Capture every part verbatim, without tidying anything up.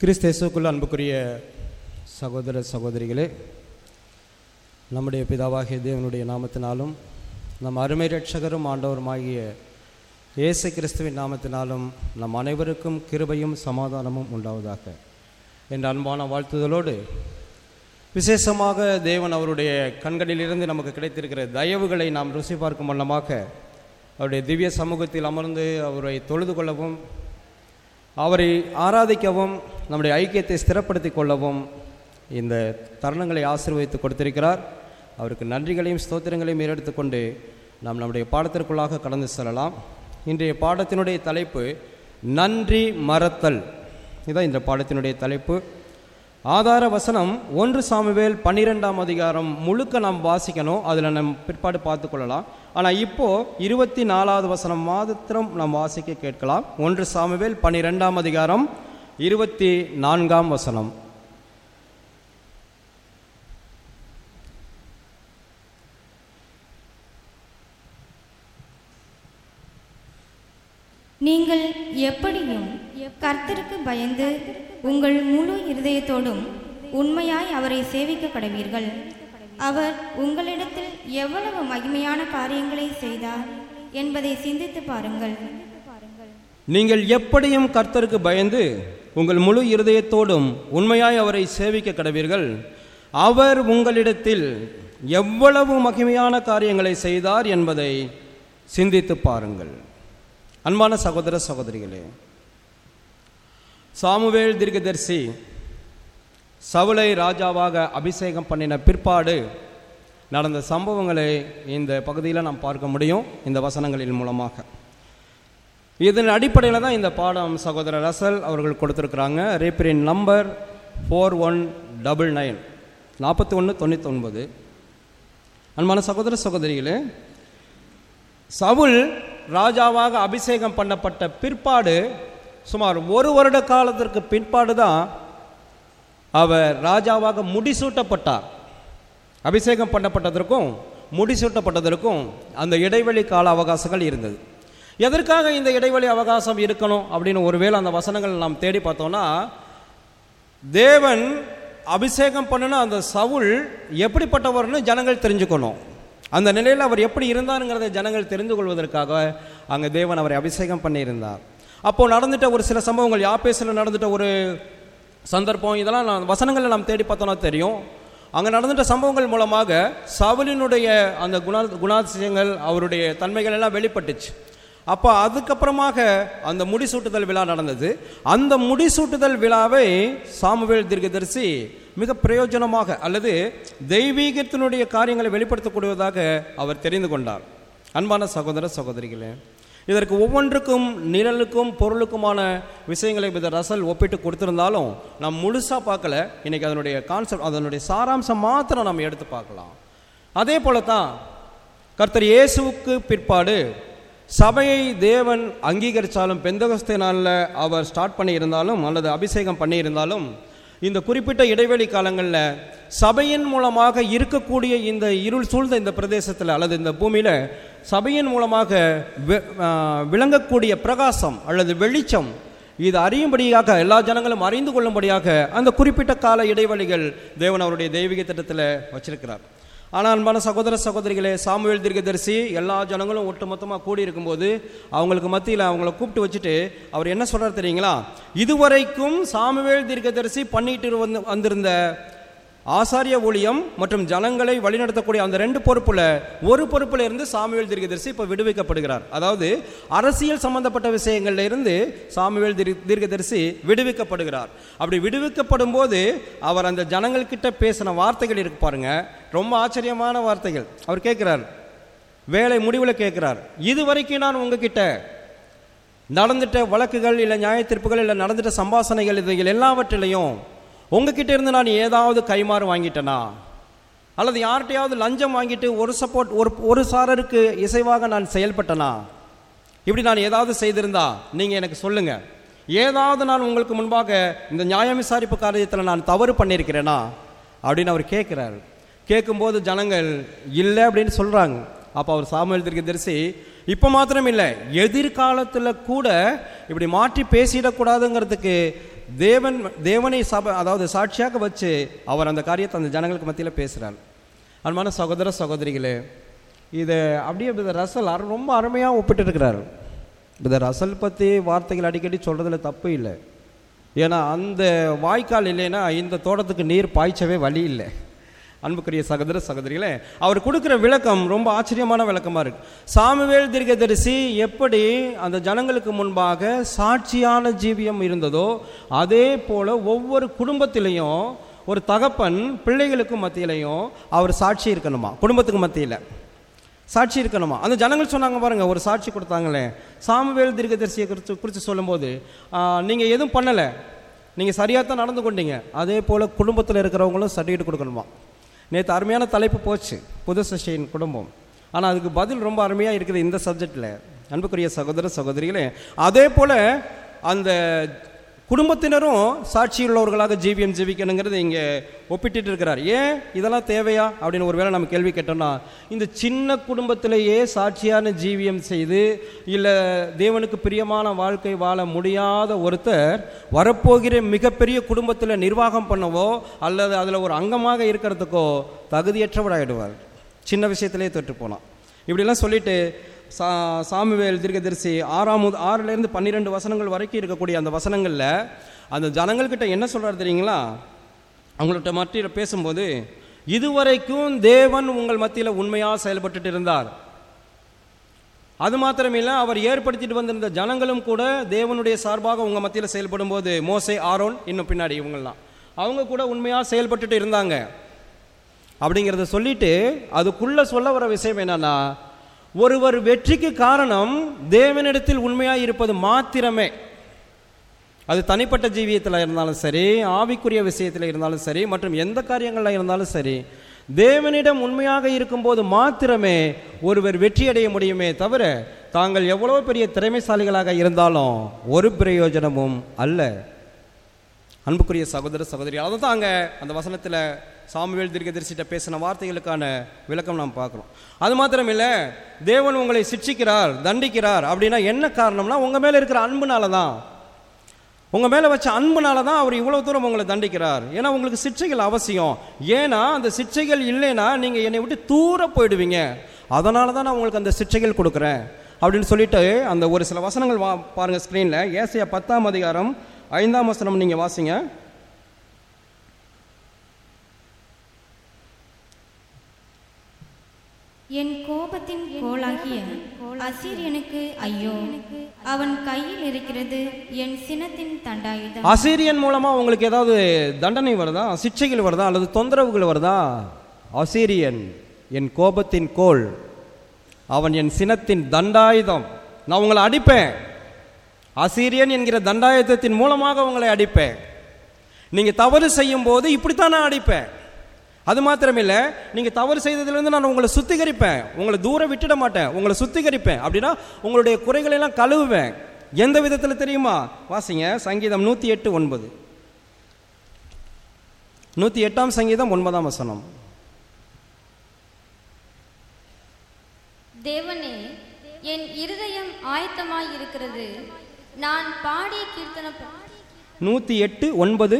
கிறிஸ்து இயேசுவுக்குள் அன்புக்குரிய சகோதர சகோதரிகளே, நம்முடைய பிதாவாகிய தேவனுடைய நாமத்தினாலும் நம் அருமை இரட்சகரும் ஆண்டவருமாகிய இயேசு கிறிஸ்துவின் நாமத்தினாலும் நம் அனைவருக்கும் கிருபையும் சமாதானமும் உண்டாவதாக என்ற அன்பான வாழ்த்துதலோடு, விசேஷமாக தேவன் அவருடைய கண்களிலிருந்து நமக்கு கிடைத்திருக்கிற தயவுகளை நாம் ருசி பார்க்கும் வண்ணமாக அவருடைய திவ்ய சமூகத்தில் அமர்ந்து அவரை தொழுது கொள்ளவும், அவரை ஆராதிக்கவும், நம்முடைய ஐக்கியத்தை ஸ்திரப்படுத்தி கொள்ளவும் இந்த தருணங்களை ஆசீர்வதித்து கொடுத்திருக்கிறார். அவருக்கு நன்றிகளையும் ஸ்தோத்திரங்களையும் ஏறெடுத்துக்கொண்டு நாம் நம்முடைய பாடத்திற்குள்ளாக கடந்து செல்லலாம். இன்றைய பாடத்தினுடைய தலைப்பு நன்றி மறத்தல். இதுதான் இந்த பாடத்தினுடைய தலைப்பு. ஆதார வசனம் ஒன்று சாமுவேல் பன்னிரெண்டாம் அதிகாரம் முழுக்க நாம் வாசிக்கணும், அதில் நம்ம பிற்பாடு பார்த்து கொள்ளலாம். ஆனால் இப்போது இருபத்தி நாலாவது வசனம் மாத்திரம் நாம் வாசிக்க கேட்கலாம். ஒன்று சாமுவேல் பன்னிரெண்டாம் அதிகாரம் இருபத்தி நான்காம் வசனம். நீங்கள் எப்படியும் கர்த்தருக்கு பயந்து உங்கள் முழு இருதயத்தோடும் உண்மையாய் அவரை சேவிக்க கடவீர்கள். அவர் உங்களிடத்தில் எவ்வளவு மகிமையான காரியங்களை செய்தார் என்பதை சிந்தித்து பாருங்கள். நீங்கள் எப்படியும் கர்த்தருக்கு பயந்து உங்கள் முழு இருதயத்தோடும் உண்மையாய் அவரை சேவிக்க கடவீர்கள். அவர் உங்களிடத்தில் எவ்வளவு மகிமையான காரியங்களை செய்தார் என்பதை சிந்தித்து பாருங்கள். அன்பான சகோதர சகோதரிகளே, சாமுவேல் தீர்க்கதரிசி சவுலை ராஜாவாக அபிஷேகம் பண்ணின பிற்பாடு நடந்த சம்பவங்களை இந்த பகுதியில் நாம் பார்க்க முடியும், இந்த வசனங்களின் மூலமாக. இதன் அடிப்படையில் தான் இந்த பாடம் சகோதரர் ரசல் அவர்கள் கொடுத்துருக்குறாங்க. ரேப்பரின் number four one double nine நாற்பத்தி ஒன்று தொண்ணூற்றி ஒன்பது. அன்பான சகோதர சகோதரிகளே, சவுல் ராஜாவாக அபிஷேகம் பண்ணப்பட்ட பிற்பாடு சுமார் ஒரு வருட காலத்திற்கு பிற்பாடு தான் அவர் ராஜாவாக முடிசூட்டப்பட்டார். அபிஷேகம் பண்ணப்பட்டதற்கும் முடிசூட்டப்பட்டதற்கும் அந்த இடைவெளி கால அவகாசங்கள் இருந்தது. எதற்காக இந்த இடைவெளி அவகாசம் இருக்கணும் அப்படின்னு ஒருவேளை அந்த வசனங்கள் நாம் தேடி பார்த்தோம்னா, தேவன் அபிஷேகம் பண்ணின அந்த சவுல் எப்படிப்பட்டவர்னு ஜனங்கள் தெரிஞ்சுக்கணும். அந்த நிலையில் அவர் எப்படி இருந்தாருங்கிறத ஜனங்கள் தெரிந்து கொள்வதற்காக அங்கே தேவன் அவரை அபிஷேகம் பண்ணியிருந்தார். அப்போது நடந்துட்ட ஒரு சில சம்பவங்கள், யாப்பேசில் நடந்துட்ட ஒரு சந்தர்ப்பம், இதெல்லாம் நான் வசனங்களை நாம் தேடி பார்த்தோன்னா தெரியும். அங்கே நடந்துட்ட சம்பவங்கள் மூலமாக சவுலினுடைய அந்த குணா குணாதிசயங்கள் அவருடைய தன்மைகள் எல்லாம் வெளிப்பட்டுச்சு. அப்போ அதுக்கப்புறமாக அந்த முடிசூட்டுதல் விழா நடந்தது. அந்த முடிசூட்டுதல் விழாவை சாமுவேல் தீர்க்கதரிசி மிக பிரயோஜனமாக அல்லது தெய்வீகத்தினுடைய காரியங்களை வெளிப்படுத்தக்கூடியதாக அவர் தெரிந்து கொண்டார். அன்பான சகோதர சகோதரிகளே, இதற்கு ஒவ்வொன்றுக்கும் நிழலுக்கும் பொருளுக்குமான விஷயங்களை வித ரசல் ஒப்பிட்டு கொடுத்திருந்தாலும் நாம் முழுசாக பார்க்கல. இன்னைக்கு அதனுடைய கான்செப்ட், அதனுடைய சாராம்சம் மாத்திரம் நம்ம எடுத்து பார்க்கலாம். அதே போல தான் கர்த்தர் இயேசுவுக்கு பிற்பாடு சபையை தேவன் அங்கீகரித்தாலும், பெந்தகோஸ்தே நாளில் அவர் ஸ்டார்ட் பண்ணியிருந்தாலும் அல்லது அபிஷேகம் பண்ணியிருந்தாலும், இந்த குறிப்பிட்ட இடைவெளி காலங்களில் சபையின் மூலமாக இருக்கக்கூடிய இந்த இருள் சூழ்ந்த இந்த பிரதேசத்தில் அல்லது இந்த பூமியில் சபையின் மூலமாக விளங்கக்கூடிய பிரகாசம் அல்லது வெளிச்சம், இது அறியும்படியாக எல்லா ஜனங்களும் அறிந்து கொள்ளும்படியாக அந்த குறிப்பிட்ட கால இடைவெளிகள் தேவன் அவருடைய தெய்வீக திட்டத்தில் வச்சிருக்கிறார். ஆனால் அன்பான சகோதர சகோதரிகளே, சாமுவேல் தீர்க்கதரிசி எல்லா ஜனங்களும் ஒட்டுமொத்தமாக கூடி இருக்கும்போது அவங்களுக்கு மத்தியில் அவங்கள கூப்பிட்டு வச்சுட்டு அவர் என்ன சொல்கிறார் தெரியுங்களா? இதுவரைக்கும் சாமுவேல் தீர்க்கதரிசி பண்ணிட்டு வந்து வந்திருந்த ஆசாரிய ஊழியம் மற்றும் ஜனங்களை வழிநடத்தக்கூடிய அந்த ரெண்டு பொறுப்புல ஒரு பொறுப்புல இருந்து சாமுவேல் தீர்க்கதரிசி இப்போ விடுவிக்கப்படுகிறார். அதாவது அரசியல் சம்பந்தப்பட்ட விஷயங்கள்ல இருந்து சாமுவேல் தீர்க்கதரிசி விடுவிக்கப்படுகிறார். அப்படி விடுவிக்கப்படும் போது அவர் அந்த ஜனங்கள் கிட்ட பேசின வார்த்தைகள் இருக்கு பாருங்க, ரொம்ப ஆச்சரியமான வார்த்தைகள். அவர் கேட்கிறார், வேலை முடிவில் கேட்கிறார், இதுவரைக்கும் நான் உங்ககிட்ட நடந்துட்ட வழக்குகள் இல்லை நியாய தீர்ப்புகள் இல்லை நடந்துட்ட சம்பாஷணைகள் இதுகள் எல்லாவற்றிலையும் உங்ககிட்ட இருந்து நான் ஏதாவது கைமாறு வாங்கிட்டேனா அல்லது யார்கிட்டையாவது லஞ்சம் வாங்கிட்டு ஒரு சப்போர்ட் ஒரு ஒரு சாரருக்கு இசைவாக நான் செயல்பட்டனா, இப்படி நான் ஏதாவது செய்திருந்தா நீங்கள் எனக்கு சொல்லுங்க. ஏதாவது நான் உங்களுக்கு முன்பாக இந்த நியாய விசாரிப்பு காரியத்தில் நான் தவறு பண்ணியிருக்கிறேனா அப்படின்னு அவர் கேட்குறாரு. கேட்கும்போது ஜனங்கள் இல்லை அப்படின்னு சொல்கிறாங்க. அப்போ அவர் சாமுவேல் தீர்க்கதரிசி இப்போ மாத்திரம் இல்லை, எதிர்காலத்தில் கூட இப்படி மாற்றி பேசிடக்கூடாதுங்கிறதுக்கு தேவன் தேவனை சபை அதாவது சாட்சியாக வச்சு அவர் அந்த காரியத்தை அந்த ஜனங்களுக்கு மத்தியில் பேசுகிறார். அன்பான சகோதர சகோதரிகளே, இதை அப்படியே பிரதர் ரசல் அரு ரொம்ப அருமையாக ஒப்பிட்டு இருக்கிறார். பிரதர் ரசல் பற்றி வார்த்தைகள் அடிக்கடி சொல்கிறதுல தப்பு இல்லை. ஏன்னா அந்த வாய்க்கால் இல்லைன்னா இந்த தோட்டத்துக்கு நீர் பாய்ச்சவே வழி இல்லை. அன்புக்குரிய சகோதர சகோதரிகளே, அவர் கொடுக்குற விளக்கம் ரொம்ப ஆச்சரியமான விளக்கமாக இருக்கு. சாமுவேல் தீர்க்கதரிசி எப்படி அந்த ஜனங்களுக்கு முன்பாக சாட்சியான ஜீவியம் இருந்ததோ அதே போல் ஒவ்வொரு குடும்பத்திலையும் ஒரு தகப்பன் பிள்ளைகளுக்கு மத்தியிலையும் அவர் சாட்சி இருக்கணுமா, குடும்பத்துக்கு மத்தியில் சாட்சி இருக்கணுமா. அந்த ஜனங்கள் சொன்னாங்க பாருங்கள், ஒரு சாட்சி கொடுத்தாங்களே சாமுவேல் தீர்க்கதரிசியை குறித்து குறித்து சொல்லும்போது, நீங்கள் எதுவும் பண்ணலை, நீங்கள் சரியாக தான் நடந்து கொண்டீங்க, அதே போல் குடும்பத்தில் இருக்கிறவங்களும் சர்டிஃபிகேட் கொடுக்கணுமா. நேற்று அருமையான தலைப்பு போச்சு, புது சிஷ்யின் குடும்பம். ஆனால் அதுக்கு பதில் ரொம்ப அருமையாக இருக்குது இந்த சப்ஜெக்டில். அன்புக்குரிய சகோதர சகோதரிகளே, அதே போல் அந்த குடும்பத்தினரும் சாட்சியுள்ளவர்களாக ஜீவியம் ஜீவிக்கணுங்கிறது இங்கே ஒப்பிட்டு இருக்கிறார். ஏன் இதெல்லாம் தேவையா அப்படின்னு ஒரு வேளை நம்ம கேள்வி கேட்டோம்னா, இந்த சின்ன குடும்பத்திலேயே சாட்சியான ஜீவியம் செய்து இல்லை தேவனுக்கு பிரியமான வாழ்க்கை வாழ முடியாத ஒருத்தர் வரப்போகிற மிகப்பெரிய குடும்பத்தில் நிர்வாகம் பண்ணவோ அல்லது அதில் ஒரு அங்கமாக இருக்கிறதுக்கோ தகுதியற்றவராகிடுவார், சின்ன விஷயத்திலே தொட்டு போனான். இப்படிலாம் சொல்லிட்டு சா சாமுவேல் தீர்க்கதரிசி ஆறாம் ஆறுலேருந்து பன்னிரெண்டு வசனங்கள் வரைக்கும் இருக்கக்கூடிய அந்த வசனங்களில் அந்த ஜனங்கள்கிட்ட என்ன சொல்கிறார் தெரியுங்களா? அவங்கள்ட்ட மத்தியில் பேசும்போது, இதுவரைக்கும் தேவன் உங்கள் மத்தியில் உண்மையாக செயல்பட்டு இருந்தார், அது மாத்திரமில்லை அவர் ஏற்படுத்திட்டு வந்திருந்த ஜனங்களும் கூட தேவனுடைய சார்பாக உங்கள் மத்தியில் செயல்படும் போது மோசே, ஆரோன், இன்னும் பின்னாடி இவங்கெல்லாம் அவங்க கூட உண்மையாக செயல்பட்டுட்டு இருந்தாங்க அப்படிங்கிறத சொல்லிட்டு அதுக்குள்ளே சொல்ல வர விஷயம் என்னன்னா, ஒருவர் வெற்றிக்கு காரணம் தேவனிடத்தில் உண்மையாக இருப்பது மாத்திரமே. அது தனிப்பட்ட ஜீவியத்தில் இருந்தாலும் சரி, ஆவிக்குரிய விஷயத்தில் இருந்தாலும் சரி, மற்றும் எந்த காரியங்களில் இருந்தாலும் சரி, தேவனிடம் உண்மையாக இருக்கும்போது மாத்திரமே ஒருவர் வெற்றி அடைய முடியுமே தவிர தாங்கள் எவ்வளோ பெரிய திறமைசாலிகளாக இருந்தாலும் ஒரு பிரயோஜனமும் அல்ல. அன்புக்குரிய சகோதர சகோதரி, அதை தான் அங்கே அந்த வசனத்தில் சாமுவேல் தீர்க்கதரிசிட்ட பேசின வார்த்தைகளுக்கான விளக்கம் நாம் பார்க்குறோம். அது மாத்திரம் இல்லை, தேவன் உங்களை சிட்சிக்கிறார், தண்டிக்கிறார் அப்படின்னா என்ன காரணம்னா உங்கள் மேலே இருக்கிற அன்புனால தான், உங்கள் மேலே வச்ச அன்புனால தான் அவர் இவ்வளோ தூரம் உங்களை தண்டிக்கிறார். ஏன்னா உங்களுக்கு சிட்சைகள் அவசியம். ஏன்னா அந்த சிட்சைகள் இல்லைன்னா நீங்கள் என்னை விட்டு தூர போயிடுவீங்க, அதனால தான் நான் உங்களுக்கு அந்த சிட்சைகள் கொடுக்குறேன் அப்படின்னு சொல்லிட்டு அந்த ஒரு சில வசனங்கள் வா பாருங்கள் ஸ்க்ரீனில். ஏசாயா பத்தாம் அதிகாரம் ஐந்தாம் வசனம் நீங்கள் வாசிங்க. என் கோபத்தின் கோலாகிய அசீரியனுக்கு ஐயோ, அவன் கையில் இருக்கிறது என் சினத்தின் தண்டாயுதம். அசீரியன் மூலமா உங்களுக்கு ஏதாவது தண்டனை வருதா, சிட்சைகள் வருதா, அல்லது தொந்தரவுகள் வருதா? அசீரியன் என் கோபத்தின் கோல், அவன் என் சினத்தின் தண்டாயுதம். நான் உங்களை அடிப்பேன், அசீரியன் என்கிற தண்டாயுதத்தின் மூலமாக உங்களை அடிப்பேன். நீங்க தவறு செய்யும் போது இப்படித்தான் நான் அடிப்பேன். அது மாத்திரமில்லை, நீங்கள் தவறு செய்ததுலேருந்து நான் உங்களை சுத்திகரிப்பேன், உங்களை தூரம் விட்டுட மாட்டேன், உங்களை சுத்திகரிப்பேன். அப்படின்னா உங்களுடைய குறைகளெல்லாம் கழுவுவேன். எந்த விதத்தில் தெரியுமா? வாசிங்க சங்கீதம் நூற்றி எட்டு ஒன்பது. நூற்றி எட்டாம் சங்கீதம் ஒன்பதாம் வசனம். தேவனே, என் இருதயம் ஆயத்தமாய் இருக்கிறது, நான் பாடிய கீர்த்தன. நூற்றி எட்டு ஒன்பது.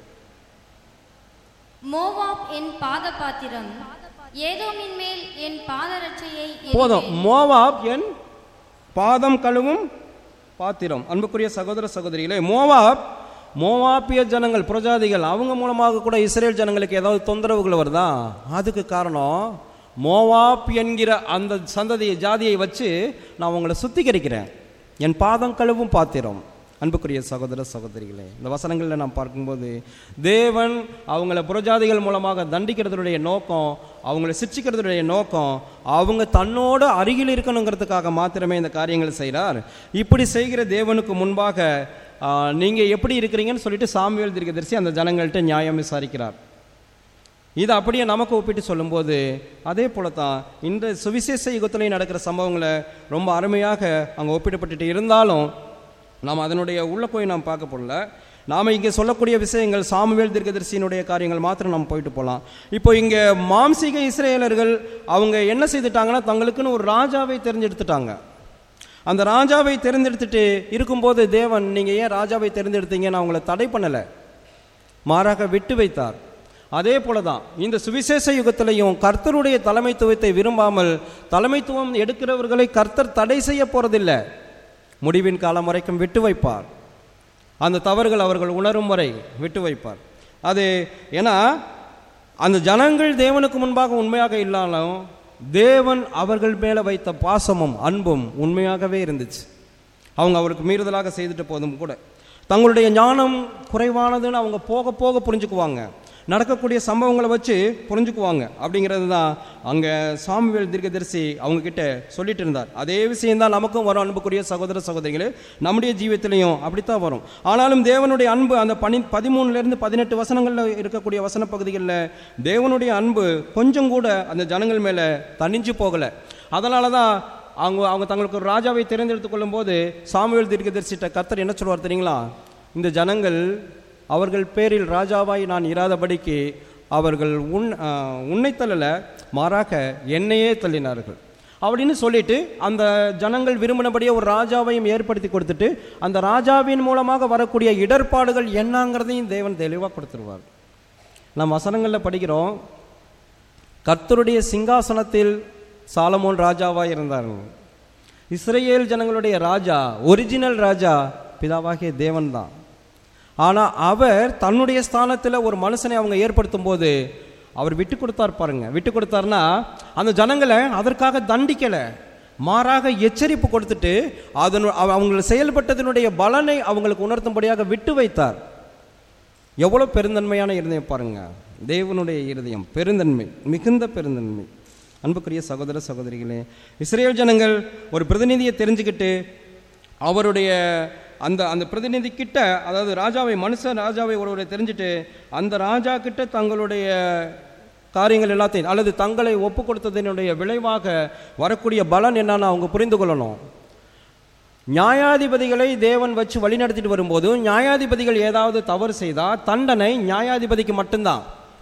மோவாப் என் பாத பாத்திரம், ஏதோமின் மேல் என் பாதரட்சையை. போதும், மோவாப் என் பாதம் கழுவும் பாத்திரம். அன்புக்குரிய சகோதர சகோதரிகளே, மோவாப் மோவாப்பிய ஜனங்கள், புரஜாதிகள், அவங்க மூலமாக கூட இஸ்ரேல் ஜனங்களுக்கு ஏதாவது தொந்தரவுகள் வருதா? அதுக்கு காரணம் மோவாப் என்கிற அந்த சந்ததியை ஜாதியை வச்சு நான் உங்களை சுத்திகரிக்கிறேன், என் பாதம் கழுவும் பாத்திரம். அன்புக்குரிய சகோதர சகோதரிகளே, இந்த வசனங்களில் நாம் பார்க்கும்போது தேவன் அவங்கள புறஜாதிகள் மூலமாக தண்டிக்கிறதுடைய நோக்கம், அவங்கள சிட்சிக்கிறதுடைய நோக்கம், அவங்க தன்னோட அருகில் இருக்கணுங்கிறதுக்காக மாத்திரமே இந்த காரியங்களை செய்கிறார். இப்படி செய்கிற தேவனுக்கு முன்பாக நீங்கள் எப்படி இருக்கிறீங்கன்னு சொல்லிட்டு சாமுவேல் தீர்க்கதரிசி அந்த ஜனங்கள்கிட்ட நியாயம் விசாரிக்கிறார். இது அப்படியே நமக்கு ஒப்பிட்டு சொல்லும்போது அதே போல தான் இந்த சுவிசேஷ யுகத்திலே நடக்கிற சம்பவங்களை ரொம்ப அருமையாக அங்கே ஒப்பிடப்பட்டுட்டு இருந்தாலும் நாம் அதனுடைய உள்ள போய் நாம் பார்க்க போடல. நாம் இங்கே சொல்லக்கூடிய விஷயங்கள் சாமுவேல் தீர்க்கதரிசியினுடைய காரியங்கள் மாத்திரம் நம்ம போயிட்டு போகலாம். இப்போ இங்கே மாம்சீக இஸ்ரேலர்கள் அவங்க என்ன செய்துட்டாங்கன்னா தங்களுக்குன்னு ஒரு ராஜாவை தெரிஞ்செடுத்துட்டாங்க. அந்த ராஜாவை தேர்ந்தெடுத்துட்டு இருக்கும்போது தேவன் நீங்கள் ஏன் ராஜாவை தேர்ந்தெடுத்தீங்க, நான் உங்களை தடை பண்ணலை, மாறாக விட்டு வைத்தார். அதே போல தான் இந்த சுவிசேஷ யுகத்திலையும் கர்த்தருடைய தலைமைத்துவத்தை விரும்பாமல் தலைமைத்துவம் எடுக்கிறவர்களை கர்த்தர் தடை செய்ய போகிறதில்லை, முடிவின் காலம் வரைக்கும் விட்டு வைப்பார். அந்த தவறுகள் அவர்கள் உணரும் வரை விட்டு வைப்பார். அது ஏன்னா அந்த ஜனங்கள் தேவனுக்கு முன்பாக உண்மையாக இல்லாலும் தேவன் அவர்கள் மேலே வைத்த பாசமும் அன்பும் உண்மையாகவே இருந்துச்சு. அவங்க அவருக்கு மீறுதலாக செய்துட்டு போதும் கூட தங்களுடைய ஞானம் குறைவானதுன்னு அவங்க போக போக புரிஞ்சுக்குவாங்க, நடக்கக்கூடிய சம்பவங்களை வச்சு புரிஞ்சுக்குவாங்க. அப்படிங்கிறது தான் அங்கே சாமுவேல் தீர்க்கதரிசி அவங்க கிட்ட சொல்லிட்டு இருந்தார். அதே விஷயம்தான் நமக்கும் வரும் அன்புக்குரிய சகோதர சகோதரிகளே, நம்முடைய ஜீவியத்திலையும் அப்படித்தான் வரும். ஆனாலும் தேவனுடைய அன்பு அந்த பனி பதிமூணுலேருந்து பதினெட்டு வசனங்களில் இருக்கக்கூடிய வசன பகுதிகளில் தேவனுடைய அன்பு கொஞ்சம் கூட அந்த ஜனங்கள் மேலே தணிஞ்சு போகலை. அதனால தான் அவங்க அவங்க தங்களுக்கு ஒரு ராஜாவை தேர்ந்தெடுத்து கொள்ளும் போது சாமுவேல் தீர்க்கதரிசிட்ட கர்த்தர் என்ன சொல்வார் தெரியுங்களா, இந்த ஜனங்கள் அவர்கள் பேரில் ராஜாவாய் நான் இராதபடிக்கு அவர்கள் உன் உன்னை தள்ளலை, மாறாக என்னையே தள்ளினார்கள் அப்படின்னு சொல்லிட்டு அந்த ஜனங்கள் விரும்பினபடியே ஒரு ராஜாவையும் ஏற்படுத்தி கொடுத்துட்டு அந்த ராஜாவின் மூலமாக வரக்கூடிய இடர்பாடுகள் என்னங்கிறதையும் தேவன் தெளிவாக கொடுத்துருவார். நாம் வசனங்களில் படிக்கிறோம், கர்த்தருடைய சிங்காசனத்தில் சாலமோன் ராஜாவாக இருந்தார்கள். இஸ்ரேல் ஜனங்களுடைய ராஜா, ஒரிஜினல் ராஜா பிதாவாகிய தேவன் தான். ஆனால் அவர் தன்னுடைய ஸ்தானத்தில் ஒரு மனுஷனை அவங்க ஏற்படுத்தும் போது அவர் விட்டு கொடுத்தார். பாருங்க, விட்டு கொடுத்தாருன்னா அந்த ஜனங்களை அதற்காக தண்டிக்கலை, மாறாக எச்சரிப்பு கொடுத்துட்டு அதனு அவங்க செயல்பட்டதனுடைய பலனை அவங்களுக்கு உணர்த்தும்படியாக விட்டு வைத்தார். எவ்வளோ பெருந்தன்மையான இருதயம் பாருங்க, தேவனுடைய இருதயம் பெருந்தன்மை, மிகுந்த பெருந்தன்மை. அன்புக்குரிய சகோதர சகோதரிகளே, இஸ்ரேல் ஜனங்கள் ஒரு பிரதிநிதியை தெரிஞ்சுக்கிட்டு அவருடைய அந்த அந்த பிரதிநிதி கிட்ட, அதாவது ராஜாவை மனுஷன் ராஜாவை ஒருவரை தெரிஞ்சுட்டு அந்த ராஜா கிட்ட தங்களுடைய காரியங்கள் எல்லாத்தையும் அல்லது தங்களை ஒப்பு கொடுத்ததனுடைய விளைவாக வரக்கூடிய பலன் என்னன்னு அவங்க புரிந்து கொள்ளணும். நியாயாதிபதிகளை தேவன் வச்சு வழி நடத்திட்டு வரும்போது நியாயாதிபதிகள் ஏதாவது தவறு செய்தால் தண்டனை நியாயாதிபதிக்கு மட்டும்தான்.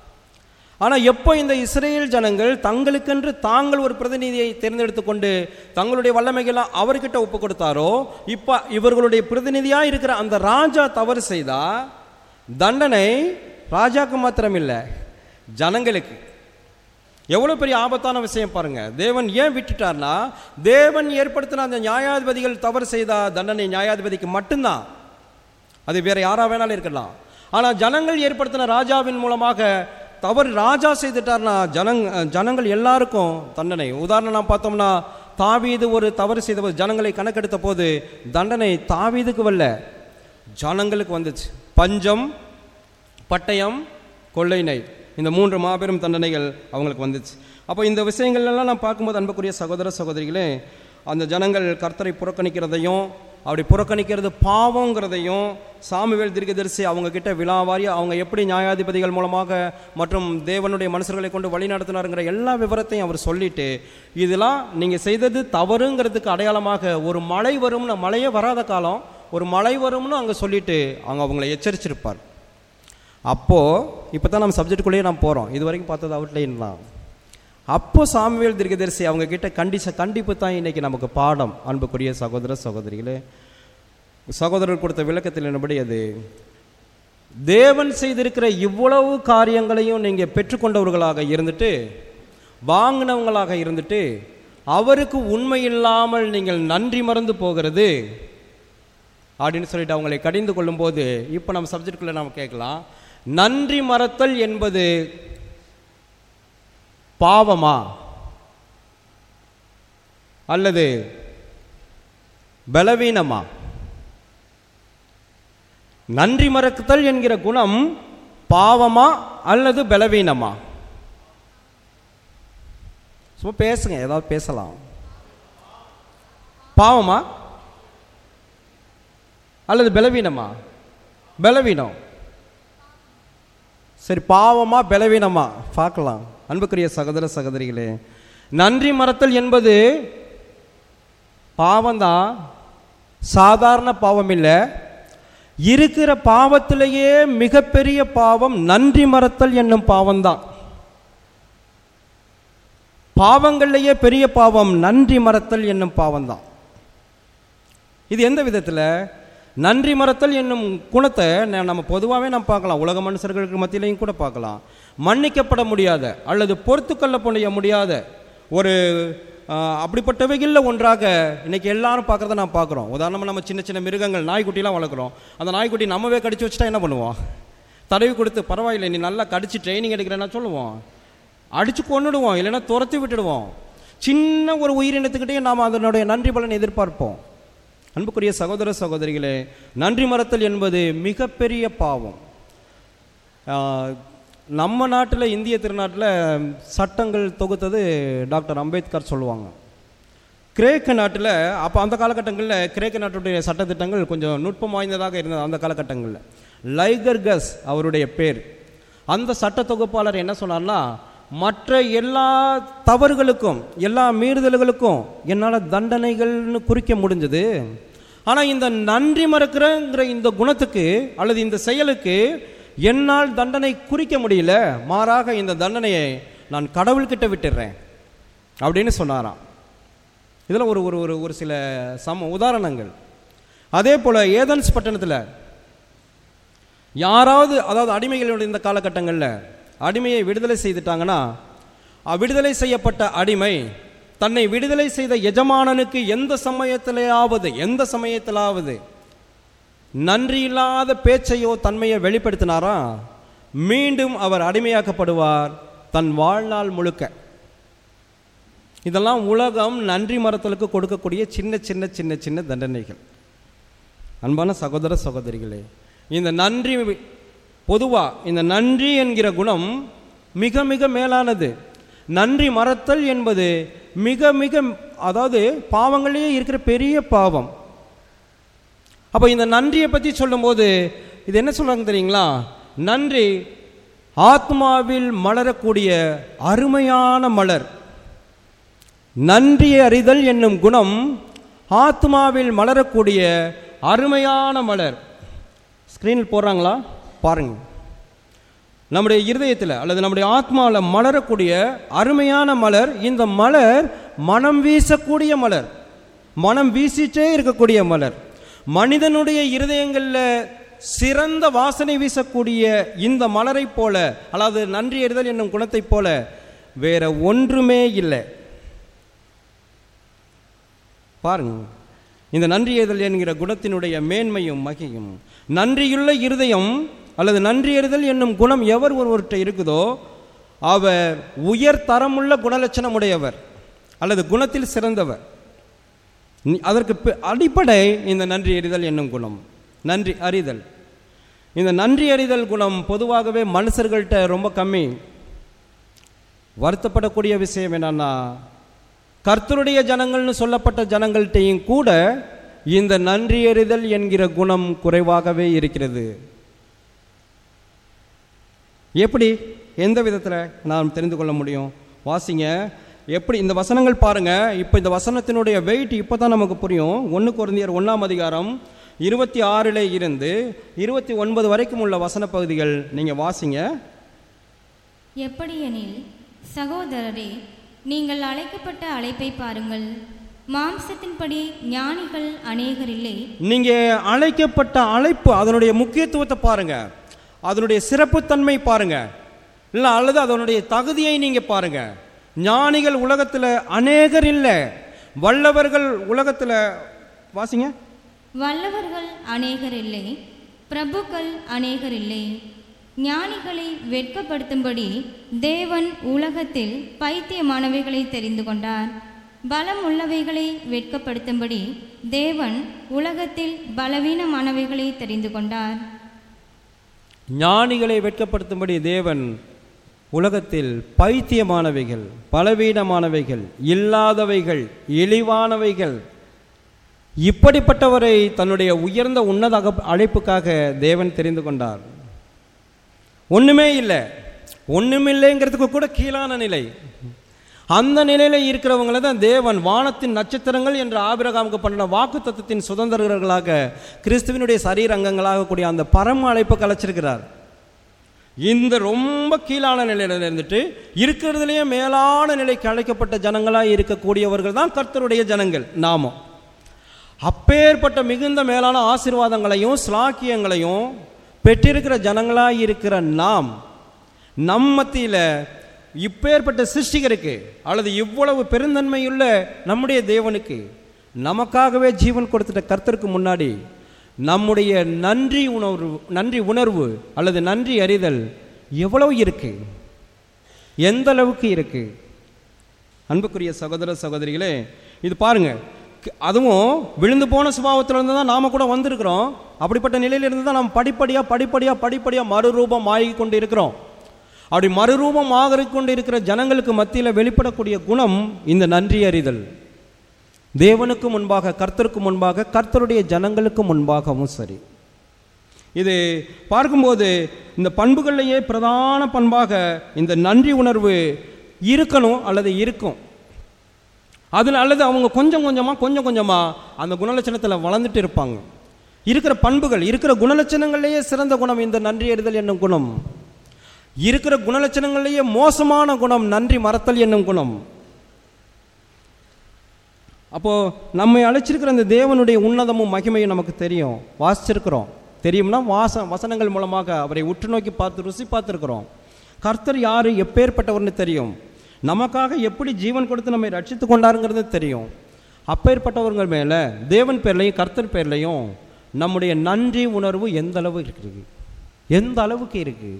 ஆனால் எப்போ இந்த இஸ்ரேல் ஜனங்கள் தங்களுக்கென்று தாங்கள் ஒரு பிரதிநிதியை தேர்ந்தெடுத்து கொண்டு தங்களுடைய வல்லமைகளாம் அவர்கிட்ட ஒப்பு கொடுத்தாரோ, இப்போ இவர்களுடைய பிரதிநிதியாக இருக்கிற அந்த ராஜா தவறு செய்தால் தண்டனை ராஜாக்கு மாத்திரம் இல்லை, ஜனங்களுக்கு. எவ்வளோ பெரிய ஆபத்தான விஷயம் பாருங்க. தேவன் ஏன் விட்டுட்டார்னா, தேவன் ஏற்படுத்தின அந்த நியாயாதிபதிகள் தவறு செய்தால் தண்டனை நியாயாதிபதிக்கு மட்டும்தான், அது வேற யாரா வேணாலும் இருக்கலாம். ஆனால் ஜனங்கள் ஏற்படுத்தின ராஜாவின் மூலமாக தவறு ராஜா செய்துட்டார்னா ஜனங் ஜனங்கள் எல்லாருக்கும் தண்டனை. உதாரணம் நாம் பார்த்தோம்னா, தாவீது ஒரு தவறு செய்த போது ஜனங்களை கணக்கெடுத்த போது தண்டனை தாவீதுக்கு வரல, ஜனங்களுக்கு வந்துச்சு. பஞ்சம், பட்டயம், கொள்ளை நோய், இந்த மூன்று மாபெரும் தண்டனைகள் அவங்களுக்கு வந்துச்சு. அப்போ இந்த விஷயங்கள்லாம் நான் பார்க்கும்போது அன்புக்குரிய சகோதர சகோதரிகளே, அந்த ஜனங்கள் கர்த்தரை புறக்கணிக்கிறதையும் அப்படி புறக்கணிக்கிறது பாவங்கிறதையும் சாமுவேல் தீர்க்கதரிசி அவங்க கிட்ட விழாவாரி அவங்க எப்படி நியாயாதிபதிகள் மூலமாக மற்றும் தேவனுடைய மனுஷர்களை கொண்டு வழி நடத்தினாருங்கிற எல்லா விவரத்தையும் அவர் சொல்லிட்டு, இதெல்லாம் நீங்கள் செய்தது தவறுங்கிறதுக்கு அடையாளமாக ஒரு மழை வரும்னு, மழையே வராத காலம் ஒரு மழை வரும்னு அங்கே சொல்லிட்டு அவங்க அவங்களை எச்சரிச்சிருப்பார். அப்போது இப்போ தான் நம்ம சப்ஜெக்டுக்குள்ளேயே நாம் போகிறோம், இது வரைக்கும் பார்த்தது அவுட்லைன்லாம். அப்போ சாமுவேல் தீர்க்கதரிசி அவங்க கிட்ட கண்டிச்ச கண்டிப்பு தான் இன்னைக்கு நமக்கு பாடம். அன்புக்குரிய சகோதர சகோதரிகளே, சகோதரர் கொடுத்த விளக்கத்தில் என்னபடி அது தேவன் செய்திருக்கிற இவ்வளவு காரியங்களையும் நீங்கள் பெற்றுக்கொண்டவர்களாக இருந்துட்டு, வாங்கினவங்களாக இருந்துட்டு, அவருக்கு உண்மை இல்லாமல் நீங்கள் நன்றி மறந்து போகிறது அப்படின்னு சொல்லிட்டு அவங்களை கடிந்து கொள்ளும் போது, இப்போ நம்ம சப்ஜெக்டுக்குள்ளே நம்ம கேட்கலாம், நன்றி மறத்தல் என்பது பாவமா அல்லது பலவீனமா? நன்றி மறத்தல் என்கிற குணம் பாவமா அல்லது பலவீனமா? சும்மா பேசுங்க, ஏதாவது பேசலாம். பாவமா அல்லது பலவீனமா? பலவீனம். சரி, பாவமா பலவீனமா பார்க்கலாம். அன்புக்குரிய சகோதர சகோதரிகளே, நன்றி மறத்தல் என்பது பாவம்தான், சாதாரண பாவம் இல்லை. இருக்கிற பாவத்திலேயே மிகப்பெரிய பாவம் நன்றி மறத்தல் என்னும் பாவம்தான். பாவங்கள்லேயே பெரிய பாவம் நன்றி மறத்தல் என்னும் பாவம்தான். இது எந்த விதத்தில்? நன்றி மறத்தல் என்னும் குணத்தை நம்ம பொதுவாகவே நம்ம பார்க்கலாம், உலக மனுஷர்களுக்கு மத்தியிலையும் கூட பார்க்கலாம். மன்னிக்கப்பட முடியாத அல்லது பொறுத்து கொள்ள முடியாத ஒரு அப்படிப்பட்டவைகளில் ஒன்றாக இன்றைக்கி எல்லாரும் பார்க்குறத நான் பார்க்குறோம். உதாரணமாக நம்ம சின்ன சின்ன மிருகங்கள், நாய்க்குட்டிலாம் வளர்க்குறோம். அந்த நாய்க்குட்டி நம்மவே கடிச்சு வச்சுட்டா என்ன பண்ணுவோம்? தடவி கொடுத்து பரவாயில்லை நீ நல்லா கடிச்சு ட்ரைனிங் எடுக்கிறேன்னா சொல்லுவோம், அடித்து கொண்டுடுவோம், இல்லைன்னா துரத்தி விட்டுடுவோம். சின்ன ஒரு உயிரினத்துக்கிட்டே நாம் அதனுடைய நன்றி பலன் எதிர்பார்ப்போம். அன்புக்குரிய சகோதர சகோதரிகளே, நன்றி மறத்தல் என்பது மிகப்பெரிய பாவம். நம்ம நாட்டில், இந்திய திருநாட்டில் சட்டங்கள் தொகுத்தது டாக்டர் அம்பேத்கர் சொல்லுவாங்க. கிரேக்க நாட்டில் அப்போ அந்த காலகட்டங்களில் கிரேக்க நாட்டுடைய சட்டத்திட்டங்கள் கொஞ்சம் நுட்பம் வாய்ந்ததாக இருந்தது. அந்த காலகட்டங்களில் லைகர்கஸ் அவருடைய பேர். அந்த சட்ட தொகுப்பாளர் என்ன சொன்னார்னா, மற்ற எல்லா தவறுகளுக்கும் எல்லா மீறுதல்களுக்கும் என்னால் தண்டனைகள்னு குறிக்க முடிஞ்சது, ஆனால் இந்த நன்றி மறக்கிறங்கிற இந்த குணத்துக்கு அல்லது இந்த செயலுக்கு என்னால் தண்டனை குறிக்க முடியல, மாறாக இந்த தண்டனையை நான் கடவுள்கிட்ட விட்டுடுறேன் அப்படின்னு சொன்னாராம். இதில் ஒரு ஒரு ஒரு சில சம உதாரணங்கள். அதே போல் ஏதன்ஸ் பட்டணத்தில் யாராவது, அதாவது அடிமைகளுடைய இந்த காலகட்டங்களில் அடிமையை விடுதலை செய்துட்டாங்கன்னா, விடுதலை செய்யப்பட்ட அடிமை தன்னை விடுதலை செய்த எஜமானனுக்கு எந்த சமயத்திலாவது எந்த சமயத்திலாவது நன்றி இல்லாத பேச்சையோ தன்மையை வெளிப்படுத்தினாரா, மீண்டும் அவர் அடிமையாக்கப்படுவார் தன் வாழ்நாள் முழுக்க. இதெல்லாம் உலகம் நன்றி மறத்தலுக்கு கொடுக்கக்கூடிய சின்ன சின்ன சின்ன சின்ன தண்டனைகள். அன்பான சகோதர சகோதரிகளே, இந்த நன்றி பொதுவாக இந்த நன்றி என்கிற குணம் மிக மிக மேலானது. நன்றி மறத்தல் என்பது மிக மிக, அதாவது பாவங்களே இருக்கிற பெரிய பாவம். அப்போ இந்த நன்றியை பற்றி சொல்லும்போது இது என்ன சொல்கிறாங்க தெரியுங்களா? நன்றி ஆத்மாவில் மலரக்கூடிய அருமையான மலர். நன்றி அறிதல் என்னும் குணம் ஆத்மாவில் மலரக்கூடிய அருமையான மலர். ஸ்க்ரீனில் போடுறாங்களா பாருங்க. நம்முடைய இருதயத்தில் அல்லது நம்முடைய ஆத்மாவில் மலரக்கூடிய அருமையான மலர். இந்த மலர் மனம் வீசக்கூடிய மலர், மனம் வீசிட்டே இருக்கக்கூடிய மலர். மனிதனுடைய இருதயங்களில் சிறந்த வாசனை வீசக்கூடிய இந்த மலரை போல, அதாவது நன்றி அறிதல் என்னும் குணத்தை போல வேற ஒன்றுமே இல்லை. பாருங்க, இந்த நன்றி அறிதல் என்கிற குணத்தினுடைய மேன்மையும் மகியும். நன்றியுள்ள இருதயம் அல்லது நன்றி அறிதல் என்னும் குணம் எவர் ஒருவர்கிட்ட இருக்குதோ அவர் உயர் தரமுள்ள குணலட்சணம் உடையவர் அல்லது குணத்தில் சிறந்தவர். அதற்கு அடிப்படை இந்த நன்றி அறிதல் என்னும் குணம். நன்றி அறிதல், இந்த நன்றி அறிதல் குணம் பொதுவாகவே மனுஷர்கள்ட்ட ரொம்ப கம்மி. வருத்தப்படக்கூடிய விஷயம் என்னன்னா, கர்த்தருடைய ஜனங்கள்னு சொல்லப்பட்ட ஜனங்கள்கிட்டையும் கூட இந்த நன்றி அறிதல் என்கிற குணம் குறைவாகவே இருக்கிறது. எப்படி, எந்த விதத்தில் நாம் தெரிந்து கொள்ள முடியும்? வாசிங்க, எப்படி இந்த வசனங்கள் பாருங்க. இப்போ இந்த வசனத்தினுடைய வெயிட் இப்போ தான் நமக்கு புரியும். ஒன்று கொரிந்தியர் ஒன்றாம் அதிகாரம் இருபத்தி ஆறில் இருந்து இருபத்தி ஒன்பது வரைக்கும் உள்ள வசன பகுதிகள் நீங்கள் வாசிங்க. எப்படியெனில் சகோதரரே, நீங்கள் அழைக்கப்பட்ட அழைப்பை பாருங்கள். மாம்சத்தின்படி ஞானிகள் அநேகர் இல்லை. நீங்கள் அழைக்கப்பட்ட அழைப்பு, அதனுடைய முக்கியத்துவத்தை பாருங்க, அதனுடைய சிறப்புத்தன்மை பாருங்க, இல்லை அல்லது அதனுடைய தகுதியை நீங்கள் பாருங்க. ஞானிகள் உலகத்தில் அநேகர் இல்லை, வல்லவர்கள் உலகத்தில், வாசிங்க, வல்லவர்கள் அநேகர் இல்லை, பிரபுக்கள் அநேகர் இல்லை. ஞானிகளை வெட்கப்படுத்தும்படி தேவன் உலகத்தில் பைத்தியமானவைகளை தெரிந்து கொண்டார். பலம் உள்ளவைகளை வெட்கப்படுத்தும்படி தேவன் உலகத்தில் பலவீனமானவைகளை தெரிந்து கொண்டார். ஞானிகளை வெட்கப்படுத்தும்படி தேவன் உலகத்தில் பைத்தியமானவைகள், பலவீனமானவைகள், இல்லாதவைகள், இழிவானவைகள், இப்படிப்பட்டவரை தன்னுடைய உயர்ந்த உன்னத அழைப்புக்காக தேவன் தெரிந்து கொண்டார். ஒன்றுமே இல்லை, ஒன்றுமில்லைங்கிறதுக்கு கூட கீழான நிலை, அந்த நிலையில் இருக்கிறவங்கள தான் தேவன் வானத்தின் நட்சத்திரங்கள் என்ற ஆபிரகாமுக்கு பண்ணின வாக்கு தத்துவத்தின் சுதந்திரர்களாக கிறிஸ்துவனுடைய சரீரங்கங்களாக கூடிய அந்த பரம அழைப்பு கலைச்சிருக்கிறார். இந்த ரொம்ப கீழான நிலையில இருந்துட்டு இருக்கிறதுலேயே மேலான நிலைக்கு அழைக்கப்பட்ட ஜனங்களாக இருக்கக்கூடியவர்கள் தான் கர்த்தருடைய ஜனங்கள் நாமம். அப்பேற்பட்ட மிகுந்த மேலான ஆசீர்வாதங்களையும் ஸ்லாக்கியங்களையும் பெற்றிருக்கிற ஜனங்களாக இருக்கிற நாம் நம் மத்தியில் இப்பேற்பட்ட சிருஷ்டிகருக்கு அல்லது இவ்வளவு பெருந்தன்மையுள்ள நம்முடைய தேவனுக்கு நமக்காகவே ஜீவன் கொடுத்துட்ட கர்த்தருக்கு முன்னாடி நம்முடைய நன்றி உணர்வு நன்றி உணர்வு அல்லது நன்றி அறிதல் எவ்வளவு இருக்கு, எந்த அளவுக்கு இருக்கு? அன்புக்குரிய சகோதர சகோதரிகளே, இது பாருங்க, அதுவும் விழுந்து போன சுபாவத்திலிருந்து தான் நாம கூட வந்திருக்கிறோம். அப்படிப்பட்ட நிலையிலிருந்து தான் நாம் படிப்படியா படிப்படியா படிப்படியா மறுரூபம் ஆகி கொண்டு இருக்கிறோம். அப்படி மறுரூபம் ஆக கொண்டு இருக்கிற ஜனங்களுக்கு மத்தியில் வெளிப்படக்கூடிய குணம் இந்த நன்றி அறிதல். தேவனுக்கு முன்பாக, கர்த்தருக்கு முன்பாக, கர்த்தருடைய ஜனங்களுக்கு முன்பாகவும் சரி. இது பார்க்கும்போது இந்த பண்புகளிலேயே பிரதான பண்பாக இந்த நன்றி உணர்வு இருக்கணும் அல்லது இருக்கும். அதில் அல்லது அவங்க கொஞ்சம் கொஞ்சமாக கொஞ்சம் கொஞ்சமாக அந்த குணலட்சணத்தில் வளர்ந்துட்டு இருப்பாங்க. இருக்கிற பண்புகள், இருக்கிற குணலட்சணங்கள்லேயே சிறந்த குணம் இந்த நன்றி அறிதல் என்னும் குணம். இருக்கிற குணலட்சணங்கள்லேயே மோசமான குணம் நன்றி மறத்தல் என்னும் குணம். அப்போது நம்மை அழைச்சிருக்கிற அந்த தேவனுடைய உன்னதமும் மகிமையும் நமக்கு தெரியும், வாசிச்சிருக்கிறோம். தெரியும்னா வாச வசனங்கள் மூலமாக அவரை உற்று நோக்கி பார்த்து ருசி பார்த்துருக்கிறோம். கர்த்தர் யார், எப்பேற்பட்டவர்னு தெரியும். நமக்காக எப்படி ஜீவன் கொடுத்து நம்மை ரட்சித்து கொண்டாருங்கிறது தெரியும். அப்பேற்பட்டவர்கள் மேலே தேவன் பேர்லையும் கர்த்தர் பேர்லையும் நம்முடைய நன்றி உணர்வு எந்த அளவு இருக்குது, எந்த அளவுக்கு இருக்குது?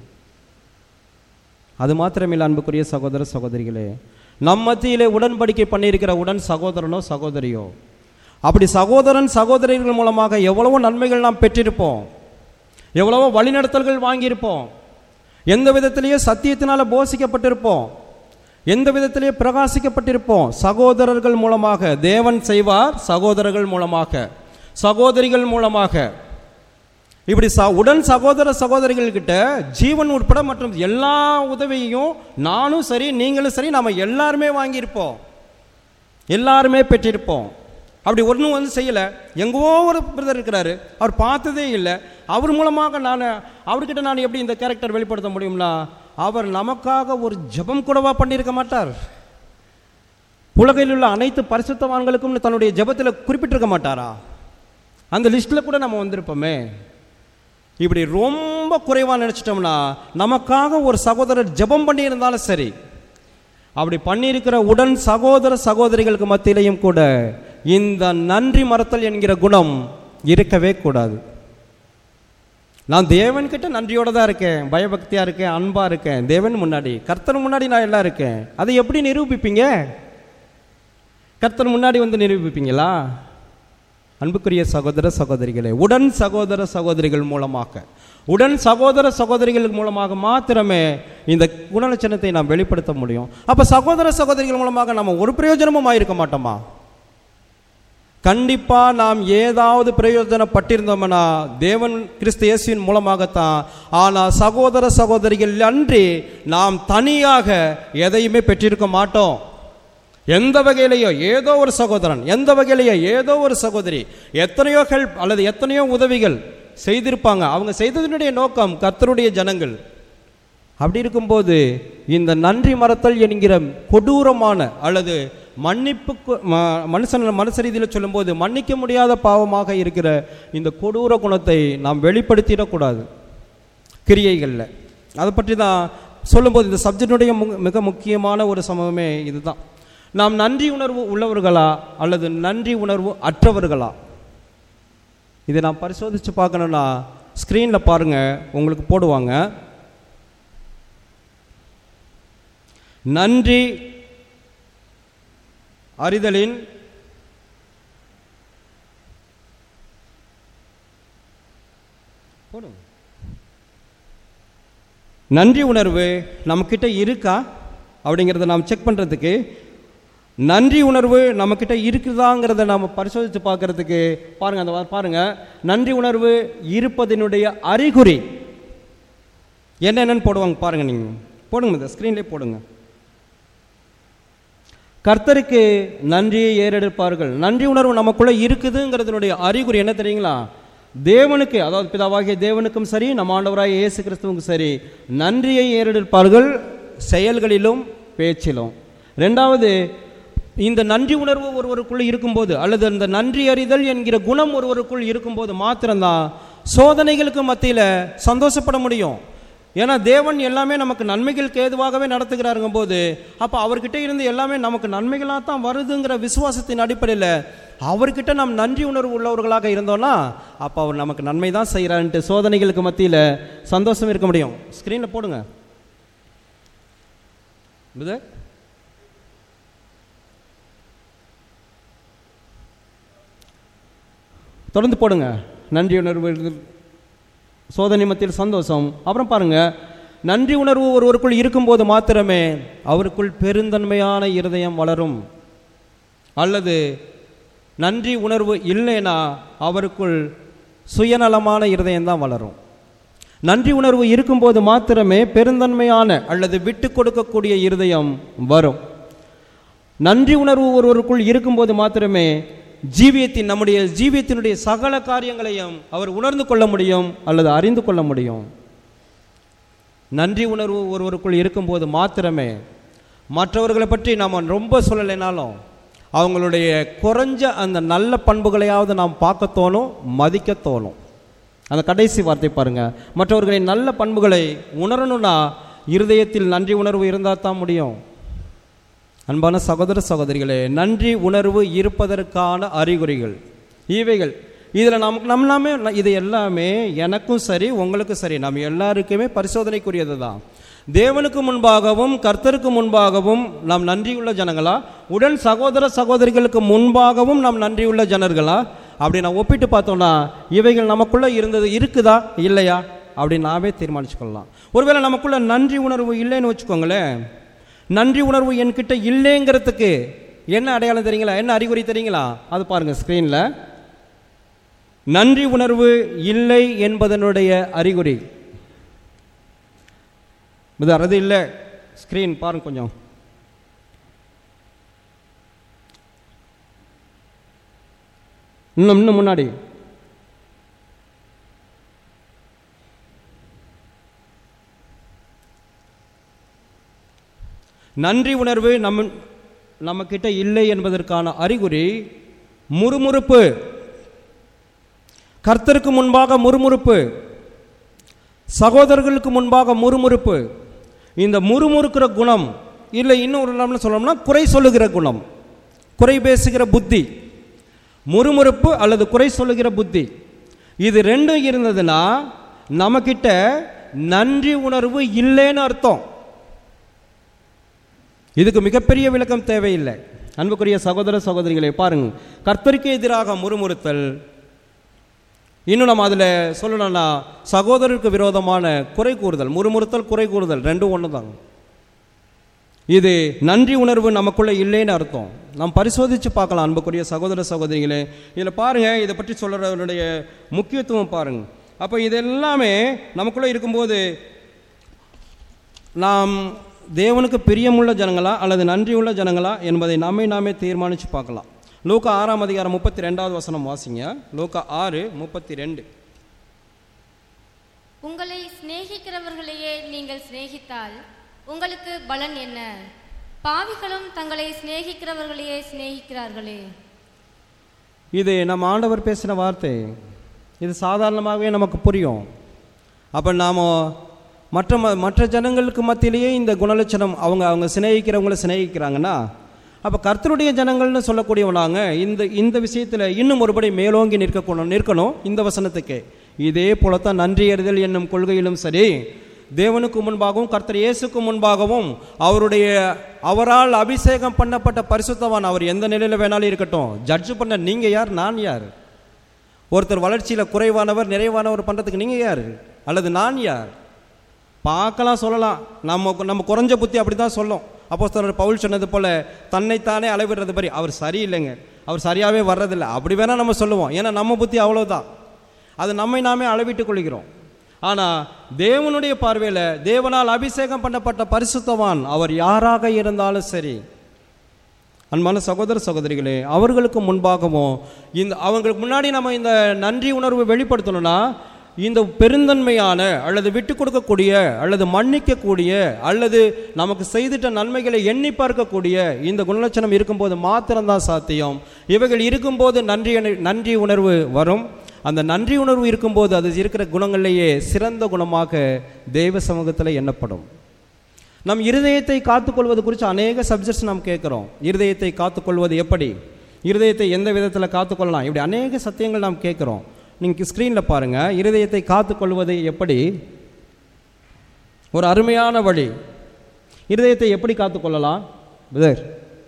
அது மாத்திரமில்லை அன்புக்குரிய சகோதர சகோதரிகளே, நம் மத்தியிலே உடன்படிக்கை பண்ணியிருக்கிற உடன் சகோதரனோ சகோதரியோ, அப்படி சகோதரன் சகோதரிகள் மூலமாக எவ்வளவோ நன்மைகள் நாம் பெற்றிருப்போம், எவ்வளவோ வழிநடத்தல்கள் வாங்கியிருப்போம், எந்த விதத்திலேயே சத்தியத்தினால போஷிக்கப்பட்டிருப்போம், எந்த விதத்திலேயே பிரகாசிக்கப்பட்டிருப்போம். சகோதரர்கள் மூலமாக தேவன் செய்வார், சகோதரர்கள் மூலமாக, சகோதரிகள் மூலமாக. இப்படி ச உடன் சகோதர சகோதரிகள்கிட்ட ஜீவன் உட்பட மற்றும் எல்லா உதவியையும் நானும் சரி நீங்களும் சரி நாம் எல்லாருமே வாங்கியிருப்போம், எல்லாருமே பெற்றிருப்போம். அப்படி ஒன்றும் வந்து செய்யலை. எங்கோ ஒரு பிரதர் இருக்கிறாரு, அவர் பார்த்ததே இல்லை, அவர் மூலமாக நான் அவர்கிட்ட நான் எப்படி இந்த கேரக்டர் வெளிப்படுத்த முடியும்னா, அவர் நமக்காக ஒரு ஜெபம் கூடவா பண்ணியிருக்க மாட்டார். உலகில் உள்ள அனைத்து பரிசுத்தவான்களுக்கும் தன்னுடைய ஜெபத்தில் குறிப்பிட்டிருக்க மாட்டாரா? அந்த லிஸ்ட்டில் கூட நம்ம வந்திருப்போமே. இப்படி ரொம்ப குறைவாக நினச்சிட்டோம்னா, நமக்காக ஒரு சகோதரர் ஜெபம் பண்ணி இருந்தாலும் சரி, அப்படி பண்ணியிருக்கிற உடன் சகோதர சகோதரிகளுக்கு மத்தியிலையும் கூட இந்த நன்றி மறத்தல் என்கிற குணம் இருக்கவே கூடாது. நான் தேவன்கிட்ட நன்றியோடு தான் இருக்கேன், பயபக்தியாக இருக்கேன், அன்பாக இருக்கேன், தேவன் முன்னாடி கர்த்தர் முன்னாடி நான் எல்லாம் இருக்கேன். அதை எப்படி நிரூபிப்பீங்க? கர்த்தர் முன்னாடி வந்து நிரூபிப்பீங்களா? அன்புக்குரிய சகோதர சகோதரிகளே, உடன் சகோதர சகோதரிகள் மூலமாக, உடன் சகோதர சகோதரிகள் மூலமாக மாத்திரமே இந்த குணலட்சணத்தை நாம் வெளிப்படுத்த முடியும். அப்போ சகோதர சகோதரிகள் மூலமாக நம்ம ஒரு பிரயோஜனமும் ஆயிருக்க மாட்டோமா? கண்டிப்பாக நாம் ஏதாவது பிரயோஜனப்பட்டிருந்தோம்னா தேவன் கிறிஸ்து இயேசுவின் மூலமாகத்தான். ஆனால் சகோதர சகோதரிகள் அன்றி நாம் தனியாக எதையுமே பெற்றிருக்க மாட்டோம். எந்த வகையிலையோ ஏதோ ஒரு சகோதரன், எந்த வகையிலையோ ஏதோ ஒரு சகோதரி எத்தனையோ ஹெல்ப் அல்லது எத்தனையோ உதவிகள் செய்திருப்பாங்க. அவங்க செய்ததனுடைய நோக்கம் கர்த்தருடைய ஜனங்கள். அப்படி இருக்கும்போது இந்த நன்றி மறத்தல் என்கிற கொடூரமான அல்லது மன்னிப்பு மனுஷன் மனுஷ ரீதியில் சொல்லும்போது மன்னிக்க முடியாத பாவமாக இருக்கிற இந்த கொடூர குணத்தை நாம் வெளிப்படுத்திடக்கூடாது கிரியைகளில். அதை பற்றி தான் சொல்லும்போது இந்த சப்ஜெக்டுடைய மிக முக்கியமான ஒரு சம்பவமே இதுதான். நாம் நன்றி உணர்வு உள்ளவர்களா அல்லது நன்றி உணர்வு அற்றவர்களா? இதை நாம் பரிசோதித்து பார்க்கணுன்னா ஸ்க்ரீனில் பாருங்கள், உங்களுக்கு போடுவாங்க. நன்றி அறிதலின் போடுங்க. நன்றி உணர்வு நம்மக்கிட்ட இருக்கா அப்படிங்கிறத நாம் செக் பண்ணுறதுக்கு, நன்றி உணர்வு நம்மக்கிட்ட இருக்குதாங்கிறத நாம் பரிசோதித்து பார்க்கறதுக்கு பாருங்கள், அந்த பாருங்கள், நன்றி உணர்வு இருப்பதனுடைய அறிகுறி என்னென்னு போடுவாங்க பாருங்கள். நீங்கள் போடுங்க, இந்த ஸ்க்ரீன்லேயே போடுங்க. கர்த்தருக்கு நன்றியை ஏறெடுப்பார்கள். நன்றி உணர்வு நமக்குள்ளே இருக்குதுங்கிறதுனுடைய அறிகுறி என்ன தெரியுங்களா? தேவனுக்கு, அதாவது பிதாவாகிய தேவனுக்கும் சரி நம்ம ஆண்டவராகிய இயேசு கிறிஸ்துவுக்கும் சரி நன்றியை ஏறெடுப்பார்கள் செயல்களிலும் பேச்சிலும். ரெண்டாவது, இந்த நன்றி உணர்வு ஒருவருக்குள் இருக்கும்போது, அல்லது அந்த நன்றி அறிதல் என்கிற குணம் ஒருவருக்குள் இருக்கும்போது மாத்திரம்தான் சோதனைகளுக்கு மத்தியில் சந்தோஷப்பட முடியும். ஏன்னா தேவன் எல்லாமே நமக்கு நன்மைகளுக்கு ஏதுவாகவே நடத்துகிறாருங்கும் போது, அப்போ அவர்கிட்ட இருந்து எல்லாமே நமக்கு நன்மைகளாக தான் வருதுங்கிற விசுவாசத்தின் அடிப்படையில் அவர்கிட்ட நாம் நன்றி உணர்வு உள்ளவர்களாக இருந்தோம்னா அப்போ அவர் நமக்கு நன்மை தான் செய்கிறான்ட்டு சோதனைகளுக்கு மத்தியில் சந்தோஷம் இருக்க முடியும். ஸ்க்ரீனில் போடுங்க. தொடர்ந்து போடுங்க. நன்றி உணர்வு, சோதனை மத்தியில் சந்தோஷம். அப்புறம் பாருங்க, நன்றி உணர்வு ஒருவருக்குள் இருக்கும்போது மாத்திரமே அவருக்குள் பெருந்தன்மையான இருதயம் வளரும். அல்லது நன்றி உணர்வு இல்லைன்னா அவருக்குள் சுயநலமான இருதயம் தான் வளரும். நன்றி உணர்வு இருக்கும்போது மாத்திரமே பெருந்தன்மையான அல்லது விட்டு கொடுக்கக்கூடிய இருதயம் வரும். நன்றி உணர்வு ஒருவருக்குள் இருக்கும்போது மாத்திரமே ஜீவியத்தின் நம்முடைய ஜீவியத்தினுடைய சகல காரியங்களையும் அவர் உணர்ந்து கொள்ள முடியும் அல்லது அறிந்து கொள்ள முடியும். நன்றி உணர்வு ஒருவருக்குள் இருக்கும்போது மாத்திரமே மற்றவர்களை பற்றி நாம் ரொம்ப சொல்லலைனாலும் அவங்களுடைய குறைஞ்ச அந்த நல்ல பண்புகளையாவது நாம் பார்க்க தோணும், மதிக்க தோணும். அந்த கடைசி வார்த்தை பாருங்க, மற்றவர்களின் நல்ல பண்புகளை உணரணும்னா இருதயத்தில் நன்றி உணர்வு இருந்தால் தான் முடியும். அன்பான சகோதர சகோதரிகளே, நன்றி உணர்வு இருப்பதற்கான அறிகுறிகள் இவைகள். இதில் நமக்கு நம்மளாமே இது எல்லாமே எனக்கும் சரி உங்களுக்கும் சரி நம்ம எல்லாருக்குமே பரிசோதனைக்குரியது தான். தேவனுக்கு முன்பாகவும் கர்த்தருக்கு முன்பாகவும் நாம் நன்றியுள்ள ஜனங்களா, உடன் சகோதர சகோதரிகளுக்கு முன்பாகவும் நாம் நன்றியுள்ள ஜனர்களா அப்படி நான் ஒப்பிட்டு பார்த்தோம்னா இவைகள் நமக்குள்ளே இருந்தது இருக்குதா இல்லையா அப்படின்னு நாமே தீர்மானிச்சு கொள்ளலாம். ஒருவேளை நமக்குள்ள நன்றி உணர்வு இல்லைன்னு வச்சுக்கோங்களேன், நன்றி உணர்வு என்கிட்ட இல்லைங்கிறதுக்கு என்ன அடையாளம் தெரியுங்களா, என்ன அறிகுறி தெரியுங்களா? அது பாருங்கள் ஸ்க்ரீனில். நன்றி உணர்வு இல்லை என்பதனுடைய அறிகுறி இது அது இல்லை. ஸ்க்ரீன் பாருங்க கொஞ்சம். இன்னும் இன்னும் முன்னாடி நன்றி உணர்வு நம்ம நம்ம கிட்ட இல்லை என்பதற்கான அறிகுறி முறுமுறுப்பு. கர்த்தருக்கு முன்பாக முறுமுறுப்பு, சகோதரர்களுக்கு முன்பாக முறுமுறுப்பு. இந்த முறுமுறுக்கிற குணம் இல்லை, இன்னொரு நாம சொல்லணும்னா குறை சொல்லுகிற குணம், குறை பேசுகிற புத்தி. முறுமுறுப்பு அல்லது குறை சொல்லுகிற புத்தி, இது ரெண்டும் இருந்ததுன்னா நம்மக்கிட்ட நன்றி உணர்வு இல்லைன்னு அர்த்தம். இதுக்கு மிகப்பெரிய விளக்கம் தேவையில்லை. அன்புக்குரிய சகோதர சகோதரிகளை பாருங்க, கர்த்தருக்கு எதிராக முறுமுறுத்தல், இன்னும் நம்ம அதில் சொல்லணும்னா சகோதரருக்கு விரோதமான குறை கூறுதல். முறுமுறுத்தல் குறை கூறுதல் ரெண்டும் ஒன்று தாங்க. இது நன்றி உணர்வு நமக்குள்ளே இல்லைன்னு அர்த்தம். நாம் பரிசோதித்து பார்க்கலாம் அன்புக்குரிய சகோதர சகோதரிகளே. இதில் பாருங்கள், இதை பற்றி சொல்கிறவருடைய முக்கியத்துவம் பாருங்கள். அப்போ இது எல்லாமே நமக்குள்ளே இருக்கும்போது நாம் தேவனுக்கு பிரியமுள்ள ஜனங்களா அல்லது நன்றியுள்ள ஜனங்களா என்பதை நம்மை நாமே தீர்மானித்து பார்க்கலாம். லூக்கா ஆறாம் அதிகாரம் முப்பத்தி ரெண்டாவது வசனம் வாசிங்க. லூக்கா ஆறு முப்பத்தி ரெண்டு. உங்களை சிநேகிக்கிறவர்களையே நீங்கள் சிநேகித்தால் உங்களுக்கு பலன் என்ன? பாவிகளும் தங்களை சிநேகிக்கிறவர்களையே சிநேகிக்கிறார்களே. இது நம்ம ஆண்டவர் பேசின வார்த்தை. இது சாதாரணமாகவே நமக்கு புரியும். அப்போ நாம் மற்ற மற்ற ஜனங்களுக்கு மத்தியிலேயே இந்த குணலட்சணம் அவங்க அவங்க சிநேகிக்கிறவங்களை சிநேகிக்கிறாங்கன்னா, அப்போ கர்த்தருடைய ஜனங்கள்னு சொல்லக்கூடியவனாங்க இந்த இந்த விஷயத்தில் இன்னும் ஒருபடி மேலோங்கி நிற்கணும் நிற்கணும் இந்த வசனத்துக்கு. இதே போலத்தான் நன்றி அறிதல் என்னும் கொள்கையிலும் சரி, தேவனுக்கு முன்பாகவும் கர்த்தர் இயேசுக்கு முன்பாகவும் அவருடைய அவரால் அபிஷேகம் பண்ணப்பட்ட பரிசுத்தவான் அவர் எந்த நிலையில் வேணாலும் இருக்கட்டும், ஜட்ஜ் பண்ண நீங்கள் யார், நான் யார்? ஒருத்தர் வளர்ச்சியில் குறைவானவர் நிறைவானவர் பண்ணுறதுக்கு நீங்கள் யார் அல்லது நான் யார்? பார்க்கலாம், சொல்லலாம். நம்ம நம்ம குறைஞ்ச புத்தி அப்படி தான் சொல்லும். அப்போஸ்தலர் பவுல் சொன்னது போல் தன்னைத்தானே அளவிடுறது மாதிரி அவர் சரியில்லைங்க, அவர் சரியாகவே வர்றதில்லை அப்படி வேணால் நம்ம சொல்லுவோம். ஏன்னா நம்ம புத்தி அவ்வளோதான், அது நம்மை நாமே அளவிட்டு கொள்கிறோம். ஆனால் தேவனுடைய பார்வையில் தேவனால் அபிஷேகம் பண்ணப்பட்ட பரிசுத்தவான் அவர் யாராக இருந்தாலும் சரி, அன்பான சகோதர சகோதரிகளே, அவர்களுக்கு முன்பாகவும் இந்த அவங்களுக்கு முன்னாடி நம்ம இந்த நன்றி உணர்வு வெளிப்படுத்தணும்னா இந்த பெருந்தன்மையான அல்லது விட்டு கொடுக்கக்கூடிய அல்லது மன்னிக்கக்கூடிய அல்லது நமக்கு செய்திட்ட நன்மைகளை எண்ணி பார்க்கக்கூடிய இந்த குணலட்சணம் இருக்கும்போது மாத்திரம்தான் சாத்தியம். இவைகள் இருக்கும்போது நன்றி நன்றி உணர்வு வரும். அந்த நன்றி உணர்வு இருக்கும்போது அது இருக்கிற குணங்களிலேயே சிறந்த குணமாக தெய்வ சமூகத்தில் எண்ணப்படும். நம் இருதயத்தை காத்துக்கொள்வது குறித்து அநேக சப்ஜெக்ட்ஸ் நாம் கேட்குறோம். இருதயத்தை காத்துக்கொள்வது எப்படி, இருதயத்தை எந்த விதத்தில் காத்துக்கொள்ளலாம், இப்படி அநேக சத்தியங்கள் நாம் கேட்குறோம். நீங்கள் ஸ்க்ரீனில் பாருங்கள், இருதயத்தை காத்துக்கொள்வது எப்படி. ஒரு அருமையான வழி. இருதயத்தை எப்படி காத்துக்கொள்ளலாம்? பிரதர்,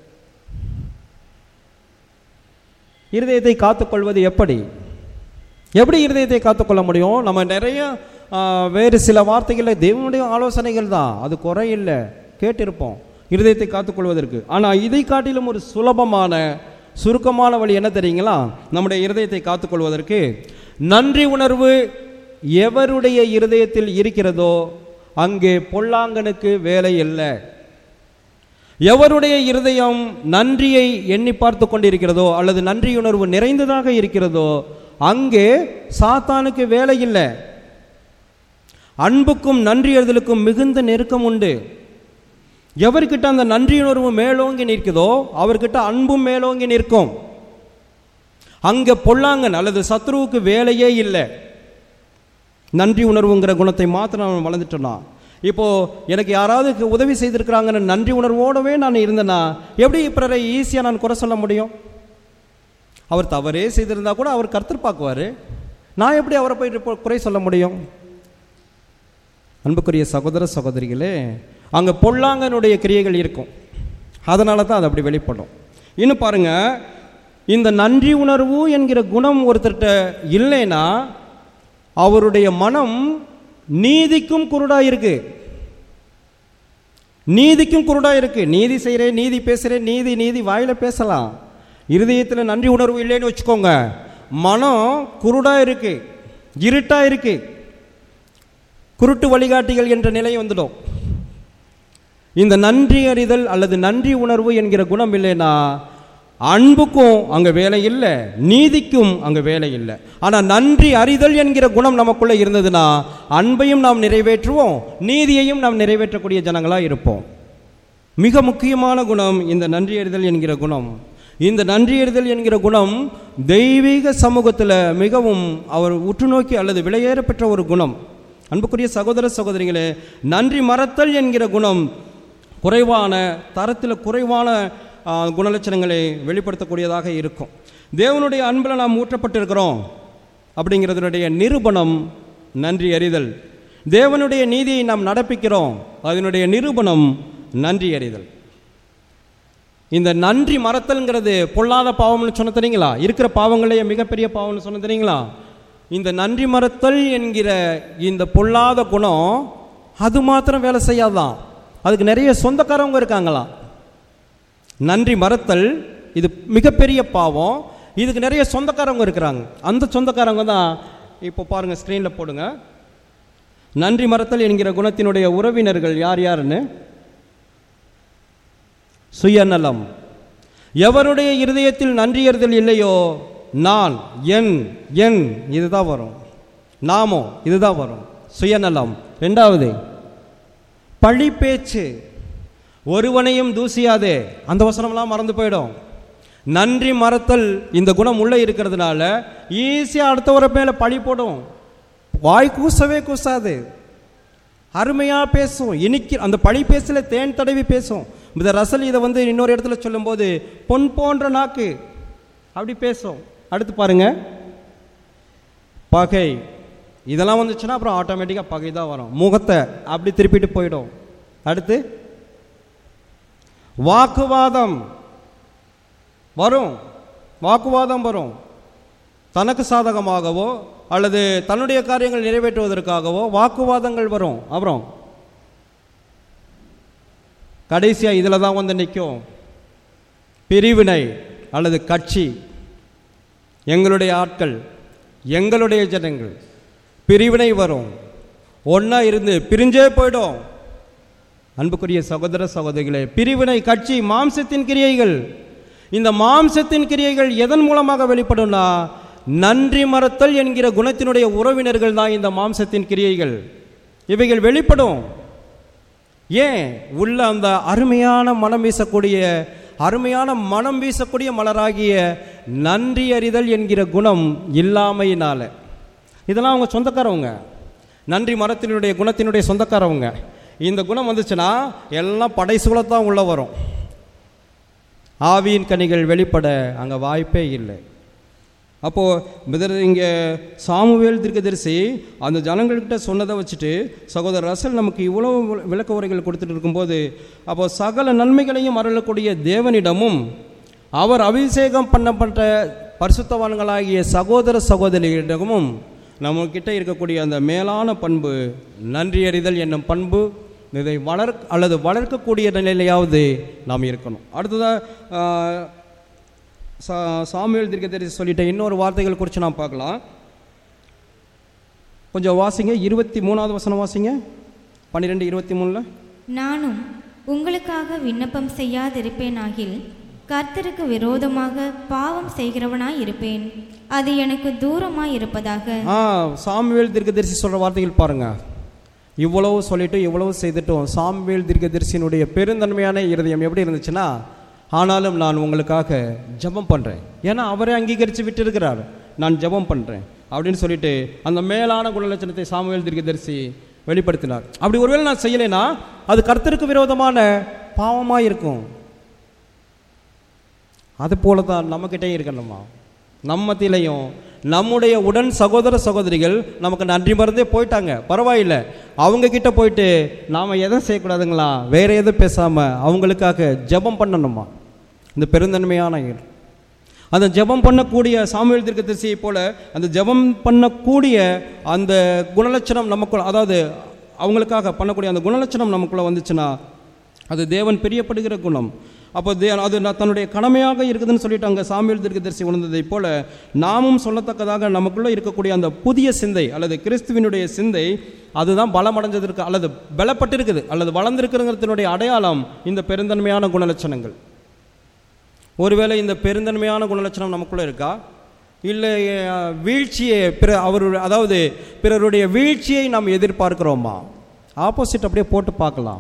இருதயத்தை காத்துக்கொள்வது எப்படி எப்படி இருதயத்தை காத்துக்கொள்ள முடியும்? நம்ம நிறைய வேறு சில வார்த்தைகளில் தேவனுடைய ஆலோசனைகள் தான், அது குறையில்லை, கேட்டிருப்போம் இருதயத்தை காத்துக்கொள்வதற்கு. ஆனால் இதை காட்டிலும் ஒரு சுலபமான சுருக்கமான வழி என்ன தெரியுங்களா? நம்முடைய இருதயத்தை காத்துக்கொள்வதற்கு நன்றி உணர்வு எவருடைய இருதயத்தில் இருக்கிறதோ அங்கே பொல்லாங்கனுக்கு வேலை இல்லை. எவருடைய இருதயம் நன்றியை எண்ணி பார்த்து கொண்டிருக்கிறதோ அல்லது நன்றியுணர்வு நிறைந்ததாக இருக்கிறதோ அங்கே சாத்தானுக்கு வேலை இல்லை. அன்புக்கும் நன்றி அறிதலுக்கும் மிகுந்த நெருக்கம் உண்டு. எவர்கிட்ட அந்த நன்றியுணர்வு மேலோங்கி நிற்குதோ அவர்கிட்ட அன்பும் மேலோங்கி நிற்கும். அங்கே பொல்லாங்கன் அல்லது சத்ருவுக்கு வேலையே இல்லை. நன்றி உணர்வுங்கிற குணத்தை மாத்திரம் நம்ம வளர்ந்துட்டோம்னா, இப்போது எனக்கு யாராவது உதவி செய்திருக்கிறாங்கன்னு நன்றி உணர்வோடவே நான் இருந்தேன்னா எப்படி பிறரை ஈஸியாக நான் குறை சொல்ல முடியும்? அவர் தவறே செய்திருந்தா கூட அவர் கர்த்தர் பார்க்குவார், நான் எப்படி அவரை போய் குறை சொல்ல முடியும்? அன்புக்குரிய சகோதர சகோதரிகளே, அங்கே பொல்லாங்கனுடைய கிரியைகள் இருக்கும். அதனால தான் அது அப்படி வெளிப்படும். இன்னும் பாருங்க, இந்த நன்றி உணர்வு என்கிற குணம் ஒருத்தர்கிட்ட இல்லைன்னா அவருடைய மனம் நீதிக்கும் குருடா இருக்கு. நீதிக்கும் குருடா இருக்கு. நீதி செய்கிறேன், நீதி பேசுகிறேன், நீதி நீதி வாயில பேசலாம். இருதயத்தில் நன்றி உணர்வு இல்லைன்னு வச்சுக்கோங்க, மனம் குருடா இருக்கு, இருட்டா இருக்கு, குருட்டு வழிகாட்டிகள் என்ற நிலை வந்துடும். இந்த நன்றி அறிதல் அல்லது நன்றி உணர்வு என்கிற குணம் இல்லைன்னா அன்புக்கும் அங்கே வேலை இல்லை, நீதிக்கும் அங்கே வேலை இல்லை. ஆனால் நன்றி அறிதல் என்கிற குணம் நமக்குள்ளே இருந்ததுன்னா அன்பையும் நாம் நிறைவேற்றுவோம், நீதியையும் நாம் நிறைவேற்றக்கூடிய ஜனங்களாக இருப்போம். மிக முக்கியமான குணம் இந்த நன்றி அறிதல் என்கிற குணம். இந்த நன்றி அறிதல் என்கிற குணம் தெய்வீக சமூகத்தில் மிகவும் அவர் உற்று நோக்கி அல்லது விலையேற பெற்ற ஒரு குணம். அன்புக்குரிய சகோதர சகோதரிகளே, நன்றி மறத்தல் என்கிற குணம் குறைவான தரத்தில் குறைவான குணலட்சணங்களை வெளிப்படுத்தக்கூடியதாக இருக்கும். தேவனுடைய அன்பில் நாம் ஊற்றப்பட்டிருக்கிறோம் அப்படிங்கிறதுடைய நிரூபணம் நன்றி அறிதல். தேவனுடைய நீதியை நாம் நடப்பிக்கிறோம், அதனுடைய நிரூபணம் நன்றி அறிதல். இந்த நன்றி மறத்தல்ங்கிறது பொல்லாத பாவம்னு சொன்ன தெரியுங்களா? இருக்கிற பாவங்களே மிகப்பெரிய பாவம்னு சொன்ன தெரியுங்களா? இந்த நன்றி மறத்தல் என்கிற இந்த பொல்லாத குணம் அது மாத்திரம் வேலை செய்யாதான், அதுக்கு நிறைய சொந்தக்காரவங்க இருக்காங்களாம். நன்றி மறத்தல் இது மிகப்பெரிய பாவம், இதுக்கு நிறைய சொந்தக்காரவங்க இருக்கிறாங்க. அந்த சொந்தக்காரவங்க தான் இப்போ பாருங்க, ஸ்க்ரீனில் போடுங்க. நன்றி மறத்தல் என்கிற குணத்தினுடைய உறவினர்கள் யார் யாருன்னு. சுயநலம். எவருடைய இருதயத்தில் நன்றி அறிதல் இல்லையோ நான், என், என் இதுதான் வரும், நாமோ இதுதான் வரும். சுயநலம். ரெண்டாவது பழி பேச்சு. ஒருவனையும் தூசியாதே, அந்த வசனம்லாம் மறந்து போயிடும். நன்றி மறத்தல் இந்த குணம் உள்ளே இருக்கிறதுனால ஈஸியாக அடுத்தவரை மேலே பழி போடும். வாய் கூசவே கூசாது, அருமையாக பேசும், இனிக்கு அந்த பழி பேசல தேன் தடவி பேசும். இந்த ரசல் இதை வந்து இன்னொரு இடத்துல சொல்லும்போது பொன் போன்ற நாக்கு அப்படி பேசும். அடுத்து பாருங்க, பகை. இதெல்லாம் வந்துச்சுன்னா அப்புறம் ஆட்டோமேட்டிக்காக பகை தான் வரும், முகத்தை அப்படி திருப்பிட்டு போயிடும். அடுத்து வாக்குவாதம் வரும், வாக்குவாதம் வரும். தனக்கு சாதகமாகவோ அல்லது தன்னுடைய காரியங்கள் நிறைவேற்றுவதற்காகவோ வாக்குவாதங்கள் வரும். அப்புறம் கடைசியாக இதில் தான் வந்து நிற்கும் பிரிவினை அல்லது கட்சி. எங்களுடைய ஆட்கள், எங்களுடைய ஜனங்கள், பிரிவினை வரும், ஒன்றா இருந்து பிரிஞ்சே போயிடும். அன்புக்குரிய சகோதர சகோதரிகளே, பிரிவினை, கட்சி, மாம்சத்தின் கிரியைகள். இந்த மாம்சத்தின் கிரியைகள் எதன் மூலமாக வெளிப்படும்னா நன்றி மறத்தல் என்கிற குணத்தினுடைய உறவினர்கள் தான் இந்த மாம்சத்தின் கிரியைகள். இவைகள் வெளிப்படும். ஏன்? உள்ள அந்த அருமையான மனம் வீசக்கூடிய அருமையான மனம் வீசக்கூடிய மலராகிய நன்றி அறிதல் என்கிற குணம் இல்லாமையினால. இதெல்லாம் அவங்க சொந்தக்காரவங்க, நன்றி மரத்தினுடைய குணத்தினுடைய சொந்தக்காரவங்க. இந்த குணம் வந்துச்சுன்னா எல்லாம் படைசூழத்தான் உள்ள வரும். ஆவியின் கனிகள் வெளிப்பட அங்கே வாய்ப்பே இல்லை. அப்போது இங்கே சாமுவேல் தீர்க்கதரிசி அந்த ஜனங்கள்கிட்ட சொன்னதை வச்சுட்டு சகோதரர் ரசல் நமக்கு இவ்வளோ விளக்க உரைகள் கொடுத்துட்டு இருக்கும்போது, அப்போது சகல நன்மைகளையும் அருளக்கூடிய தேவனிடமும் அவர் அபிஷேகம் பண்ணப்பட்ட பரிசுத்தவான்களாகிய சகோதர சகோதரிகளிடமும் நம்மக்கிட்ட இருக்கக்கூடிய அந்த மேலான பண்பு நன்றி அறிதல் என்னும் பண்பு, இதை வளர்க்க அல்லது வளர்க்கக்கூடிய நிலையிலையாவது நாம் இருக்கணும். அடுத்ததாக சா சாமுவேல் தீர்க்கதரிசி சொல்லிட்ட இன்னொரு வார்த்தைகள் குறித்து நாம் பார்க்கலாம். கொஞ்சம் வாசிங்க, இருபத்தி மூணாவது வசனம் வாசிங்க, பன்னிரெண்டு இருபத்தி மூணில். நானும் உங்களுக்காக விண்ணப்பம் செய்யாதிருப்பேனாகில் கர்த்தருக்கு விரோதமாக பாவம் செய்கிறவனாய் இருப்பேன், அது எனக்கு தூரமாய் இருப்பதாக. ஆ சாமுவேல் தீர்க்கதரிசி சொல்கிற வார்த்தைகள் பாருங்க. இவ்வளவு சொல்லிட்டு இவ்வளவு செய்துட்டும் சாமுவேல் தீர்க்கதரிசியினுடைய பெருந்தன்மையான இருதயம் எப்படி இருந்துச்சுன்னா, ஆனாலும் நான் உங்களுக்காக ஜெபம் பண்ணுறேன், ஏன்னா அவரே அங்கீகரித்து விட்டு இருக்கிறார், நான் ஜெபம் பண்ணுறேன் அப்படின்னு சொல்லிட்டு அந்த மேலான குணலட்சணத்தை சாமுவேல் தீர்க்கதரிசி வெளிப்படுத்தினார். அப்படி ஒருவேளை நான் செய்யலைன்னா அது கர்த்தருக்கு விரோதமான பாவமாக இருக்கும். அது போல தான் நம்மக்கிட்டே இருக்கணுமா, நம்மத்திலையும் நம்முடைய உடன் சகோதர சகோதரிகள் நமக்கு நன்றி மறந்தே போயிட்டாங்க, பரவாயில்லை, அவங்க கிட்ட போயிட்டு நாம் எதை செய்யக்கூடாதுங்களா, வேற எதுவும் பேசாமல் அவங்களுக்காக ஜெபம் பண்ணணுமா. இந்த பெருந்தன்மையான அந்த ஜெபம் பண்ணக்கூடிய சாமுவேல் தீர்க்கதரிசியை போல அந்த ஜெபம் பண்ணக்கூடிய அந்த குணலட்சணம் நமக்குள்ள, அதாவது அவங்களுக்காக பண்ணக்கூடிய அந்த குணலட்சணம் நமக்குள்ளே வந்துச்சுன்னா அது தேவன் பிரியப்படுகிற குணம். அப்போ தே அது தன்னுடைய கடமையாக இருக்குதுன்னு சொல்லிட்டு அங்கே சாமுவேல் தீர்க்கதரிசி உணர்ந்ததை போல நாமும் சொல்லத்தக்கதாக நமக்குள்ளே இருக்கக்கூடிய அந்த புதிய சிந்தை அல்லது கிறிஸ்துவினுடைய சிந்தை அதுதான் பலமடைஞ்சதற்கு அல்லது பலப்பட்டிருக்குது அல்லது வளர்ந்திருக்கிறதுனுடைய அடையாளம் இந்த பெருந்தன்மையான குணலட்சணங்கள். ஒருவேளை இந்த பெருந்தன்மையான குணலட்சணம் நமக்குள்ளே இருக்கா, இல்லை வீழ்ச்சியை பிற அவருடைய அதாவது பிறருடைய வீழ்ச்சியை நாம் எதிர்பார்க்கிறோமா? ஆப்போசிட் அப்படியே போட்டு பார்க்கலாம்.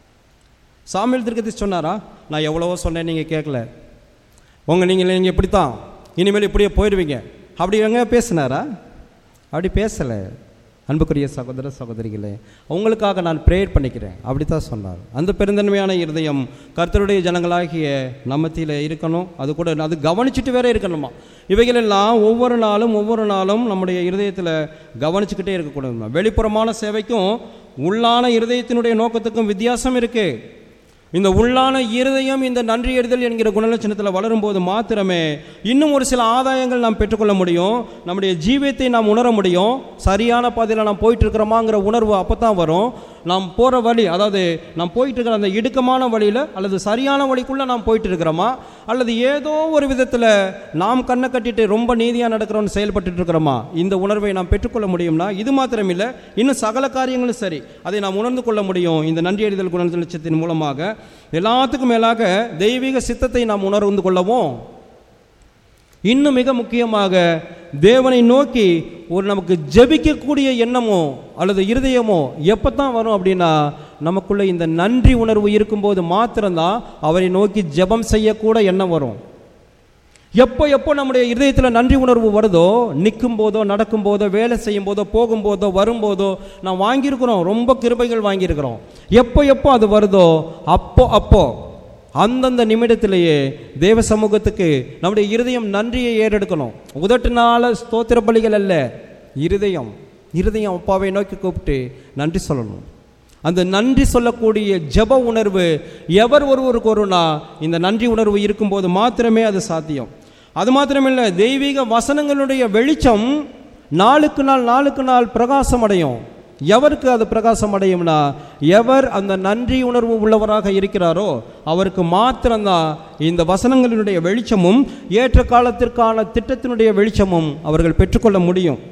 சாமுவேல் தீர்க்கதரிசி சொன்னாரா, நான் எவ்வளவோ சொன்னேன் நீங்கள் கேட்கல, உங்கள் நீங்கள் நீங்கள் இப்படித்தான் இனிமேல் இப்படியே போயிடுவீங்க, அப்படி எங்கே பேசினாரா? அப்படி பேசலை. அன்புக்குரிய சகோதர சகோதரிகளே, உங்களுக்காக நான் ப்ரேயர் பண்ணிக்கிறேன், அப்படி தான் சொன்னார். அந்த பெருந்தன்மையான இருதயம் கர்த்தருடைய ஜனங்களாகிய நம்மத்தியில் இருக்கணும். அது கூட அது கவனிச்சுட்டு வேற இருக்கணுமா. இவைகளெல்லாம் ஒவ்வொரு நாளும் ஒவ்வொரு நாளும் நம்முடைய இருதயத்தில் கவனிச்சுக்கிட்டே இருக்கக்கூடாது. வெளிப்புறமான சேவைக்கும் உள்ளான இருதயத்தினுடைய நோக்கத்துக்கும் வித்தியாசம் இருக்குது. இந்த உள்ளான இருதயம் இந்த நன்றி எறிதல் என்கிற குணலட்சணத்தில் வளரும்போது மாத்திரமே இன்னும் ஒரு சில ஆதாயங்கள் நாம் பெற்றுக்கொள்ள முடியும். நம்முடைய ஜீவியத்தை நாம் உணர முடியும். சரியான பாதையில் நாம் போயிட்டு இருக்கிறோமாங்கிற உணர்வு அப்போ தான் வரும். நாம் போகிற வழி, அதாவது நாம் போயிட்டு இருக்கிற அந்த இடுக்கமான வழியில் அல்லது சரியான வழிக்குள்ளே நாம் போயிட்டு இருக்கிறோமா, அல்லது ஏதோ ஒரு விதத்தில் நாம் கண்ணை கட்டிட்டு ரொம்ப நீதியாக நடக்கிறோன்னு செயல்பட்டு இருக்கிறோமா, இந்த உணர்வை நாம் பெற்றுக்கொள்ள முடியும்னா இது மாத்திரம் இல்லை, இன்னும் சகல காரியங்களும் சரி அதை நாம் உணர்ந்து கொள்ள முடியும். இந்த நன்றி எறிதல் குணலட்சணத்தின் மூலமாக எல்லாத்துக்கும் மேலாக தெய்வீக சித்தத்தை நாம் உணர்ந்து கொள்ளவும், இன்னும் மிக முக்கியமாக தேவனை நோக்கி ஒரு நமக்கு ஜெபிக்கக்கூடிய எண்ணமோ அல்லது இருதயமோ எப்போ தான் வரும் அப்படின்னா, நமக்குள்ள இந்த நன்றி உணர்வு இருக்கும்போது மாத்திரம்தான் அவரை நோக்கி ஜெபம் செய்யக்கூட எண்ணம் வரும். எப்போ எப்போ நம்முடைய இருதயத்தில் நன்றி உணர்வு வருதோ, நிற்கும் போதோ நடக்கும் போதோ வேலை செய்யும் போதோ போகும்போதோ வரும்போதோ நான் வாங்கியிருக்கிறோம், ரொம்ப கிருபைகள் வாங்கியிருக்கிறோம். எப்போ எப்போ அது வருதோ அப்போ அப்போ அந்தந்த நிமிடத்திலேயே தேவ சமூகத்துக்கு நம்முடைய இருதயம் நன்றியை ஏறெடுக்கணும். உதட்டுனால ஸ்தோத்திர பலிகள் அல்ல, இருதயம் இருதயம் அப்பாவை நோக்கி கூப்பிட்டு நன்றி சொல்லணும். அந்த நன்றி சொல்லக்கூடிய ஜெப உணர்வு எவர் ஒருவருக்கு வரும்னா இந்த நன்றி உணர்வு இருக்கும்போது மாத்திரமே அது சாத்தியம். அது மாத்திரமில்லை, தெய்வீக வசனங்களுடைய வெளிச்சம் நாளுக்கு நாள் நாளுக்கு நாள் பிரகாசம் அடையும். எவருக்கு அது பிரகாசம் அடையும்னா, எவர் அந்த நன்றி உணர்வு உள்ளவராக இருக்கிறாரோ அவருக்கு மாத்திரம்தான் இந்த வசனங்களினுடைய வெளிச்சமும் ஏற்ற காலத்திற்கான திட்டத்தினுடைய வெளிச்சமும் அவர்கள் பெற்றுக்கொள்ள முடியும்.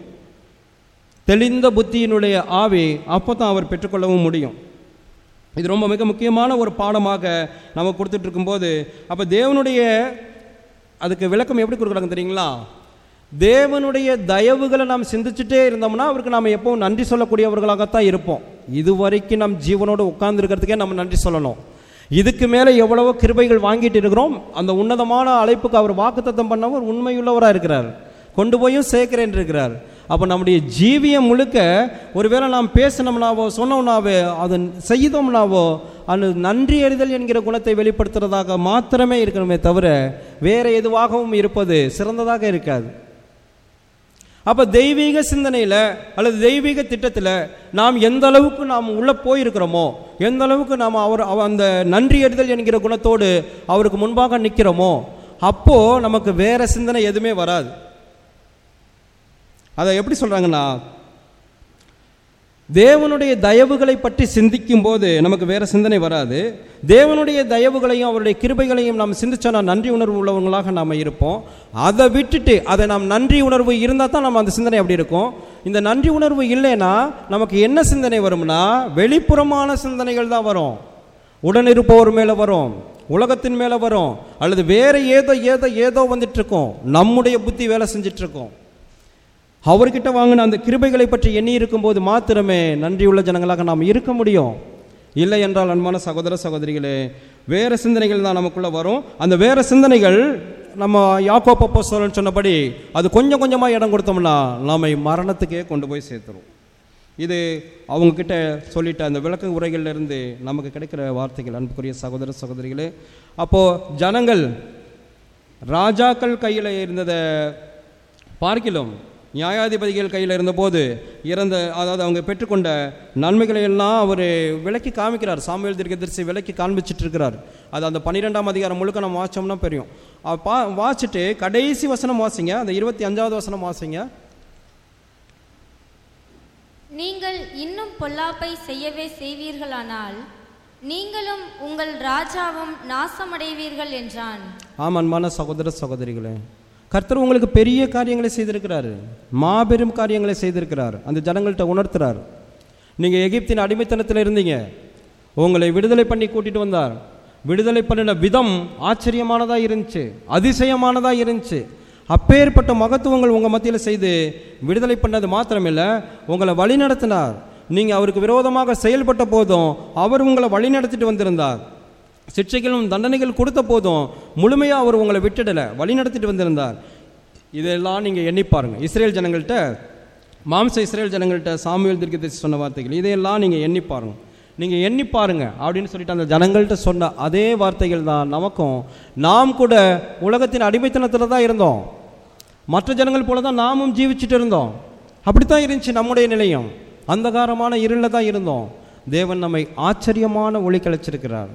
தெளிந்த புத்தியினுடைய ஆவி அப்போ தான் அவர் பெற்றுக்கொள்ளவும் முடியும். இது ரொம்ப மிக முக்கியமான ஒரு பாடமாக நம்ம கொடுத்துட்டு இருக்கும்போது, அப்போ தேவனுடைய அதுக்கு விளக்கம் எப்படி கொடுக்குறாங்க தெரியுங்களா? தேவனுடைய தயவுகளை நாம் சிந்திச்சுட்டே இருந்தோம்னா அவருக்கு நாம் எப்பவும் நன்றி சொல்லக்கூடியவர்களாகத்தான் இருப்போம். இதுவரைக்கும் நம் ஜீவனோடு உட்கார்ந்து இருக்கிறதுக்கே நம்ம நன்றி சொல்லணும். இதுக்கு மேலே எவ்வளவோ கிருபைகள் வாங்கிட்டு இருக்கிறோம். அந்த உன்னதமான அழைப்புக்கு அவர் வாக்குத்தத்தம் பண்ணவர் உண்மையுள்ளவராக இருக்கிறார், கொண்டு போயும் சேர்க்கிறேன் இருக்கிறார். அப்போ நம்முடைய ஜீவியம் முழுக்க ஒருவேளை நாம் பேசினோம்னாவோ சொன்னோம்னாவோ அது செய்தோம்னாவோ அது நன்றி அறிதல் என்கிற குணத்தை வெளிப்படுத்துறதாக மாத்திரமே இருக்கணுமே தவிர வேறு எதுவாகவும் இருப்பது சிறந்ததாக இருக்காது. அப்போ தெய்வீக சிந்தனையில் அல்லது தெய்வீக திட்டத்தில் நாம் எந்த அளவுக்கு நாம் உள்ளே போயிருக்கிறோமோ, எந்த அளவுக்கு நாம் அவர் அந்த நன்றி அறிதல் என்கிற குணத்தோடு அவருக்கு முன்பாக நிற்கிறோமோ, அப்போது நமக்கு வேறு சிந்தனை எதுவுமே வராது. அதை எப்படி சொல்கிறாங்கன்னா, தேவனுடைய தயவுகளை பற்றி சிந்திக்கும் போது நமக்கு வேறு சிந்தனை வராது. தேவனுடைய தயவுகளையும் அவருடைய கிருபைகளையும் நாம் சிந்திச்சோன்னா நன்றி உணர்வு உள்ளவங்களாக நாம் இருப்போம். அதை விட்டுட்டு அதை நாம் நன்றி உணர்வு இருந்தால் தான் நம்ம அந்த சிந்தனை அப்படி இருக்கும். இந்த நன்றி உணர்வு இல்லைன்னா நமக்கு என்ன சிந்தனை வரும்னா வெளிப்புறமான சிந்தனைகள் தான் வரும். உடன் இருப்பவர் மேலே வரும், உலகத்தின் மேலே வரும், அல்லது வேறு ஏதோ ஏதோ ஏதோ வந்துட்டு இருக்கோம். நம்முடைய புத்தி வேலை செஞ்சிட்ருக்கோம். அவர்கிட்ட வாங்கின அந்த கிருபைகளை பற்றி எண்ணி இருக்கும்போது மாத்திரமே நன்றியுள்ள ஜனங்களாக நாம் இருக்க முடியும். இல்லை என்றால் அன்பான சகோதர சகோதரிகளே, வேறு சிந்தனைகள் தான் நமக்குள்ளே வரும். அந்த வேறு சிந்தனைகள் நம்ம யாக்கோபு அப்போஸ்தலன் சொன்னபடி அது கொஞ்சம் கொஞ்சமாக இடம் கொடுத்தோம்னா நம்மை மரணத்துக்கே கொண்டு போய் சேர்த்துரும். இது அவங்கக்கிட்ட சொல்லிட்ட அந்த விளக்க உரைகளிலிருந்து நமக்கு கிடைக்கிற வார்த்தைகள். அன்புக்குரிய சகோதர சகோதரிகளே, அப்போது ஜனங்கள் ராஜாக்கள் கையில் இருந்ததை பார்க்கிலும் நியாயாதிபதிகள் கையில் இருந்தபோது இறந்த அதாவது அவங்க பெற்றுக்கொண்ட நன்மைகளை எல்லாம் அவர் விளக்கி காமிக்கிறார். சாமுவேல் தீர்க்கதரிசி விளக்கி காண்பிச்சிட்டு இருக்கிறார். அது அந்த பன்னிரெண்டாம் அதிகாரம் முழுக்க நம்ம வாச்சோம்னா தெரியும். பா வாச்சிட்டு கடைசி வசனம் வாசிங்க, அந்த இருபத்தி அஞ்சாவது வசனம் வாசிங்க. நீங்கள் இன்னும் பொல்லாப்பை செய்யவே செய்வீர்களானால் நீங்களும் உங்கள் ராஜாவும் நாசமடைவீர்கள் என்றான். ஆம் அன்பான சகோதர சகோதரிகளே, கர்த்தர் உங்களுக்கு பெரிய காரியங்களை செய்திருக்கிறாரு, மாபெரும் காரியங்களை செய்திருக்கிறார். அந்த ஜனங்கள்கிட்ட உணர்த்துறார். நீங்கள் எகிப்தின் அடிமைத்தனத்தில் இருந்தீங்க, உங்களை விடுதலை பண்ணி கூட்டிகிட்டு வந்தார். விடுதலை பண்ணின விதம் ஆச்சரியமானதாக இருந்துச்சு, அதிசயமானதாக இருந்துச்சு. அப்பேற்பட்ட மகத்துவங்கள் உங்கள் மத்தியில் செய்து விடுதலை பண்ணது மாத்திரமில்லை, உங்களை வழி நடத்தினார். நீங்கள் அவருக்கு விரோதமாக செயல்பட்ட போதும் அவர் உங்களை வழி நடத்திட்டு வந்திருந்தார். சிக்ஷைகளும் தண்டனைகள் கொடுத்த போதும் முழுமையாக அவர் உங்களை விட்டுடலை, வழி நடத்திட்டு வந்திருந்தார். இதெல்லாம் நீங்கள் எண்ணி பாருங்கள். இஸ்ரேல் ஜனங்கள்கிட்ட, மாம்ச இஸ்ரேல் ஜனங்கள்கிட்ட சாமுவேல் தீர்க்கதரிசி சொன்ன வார்த்தைகள் இதையெல்லாம் நீங்கள் எண்ணி பாருங்கள். நீங்கள் எண்ணி பாருங்கள் அப்படின்னு சொல்லிட்டு அந்த ஜனங்கள்கிட்ட சொன்ன அதே வார்த்தைகள் தான் நமக்கும். நாம் கூட உலகத்தின் அடிமைத்தனத்தில் தான் இருந்தோம், மற்ற ஜனங்கள் போல தான் நாமும் ஜீவிச்சுட்டு இருந்தோம். அப்படித்தான் இருந்துச்சு நம்முடைய நிலையம். அந்தகாரமான இருளில் தான் இருந்தோம். தேவன் நம்மை ஆச்சரியமான ஒளி கழிச்சிருக்கிறார்.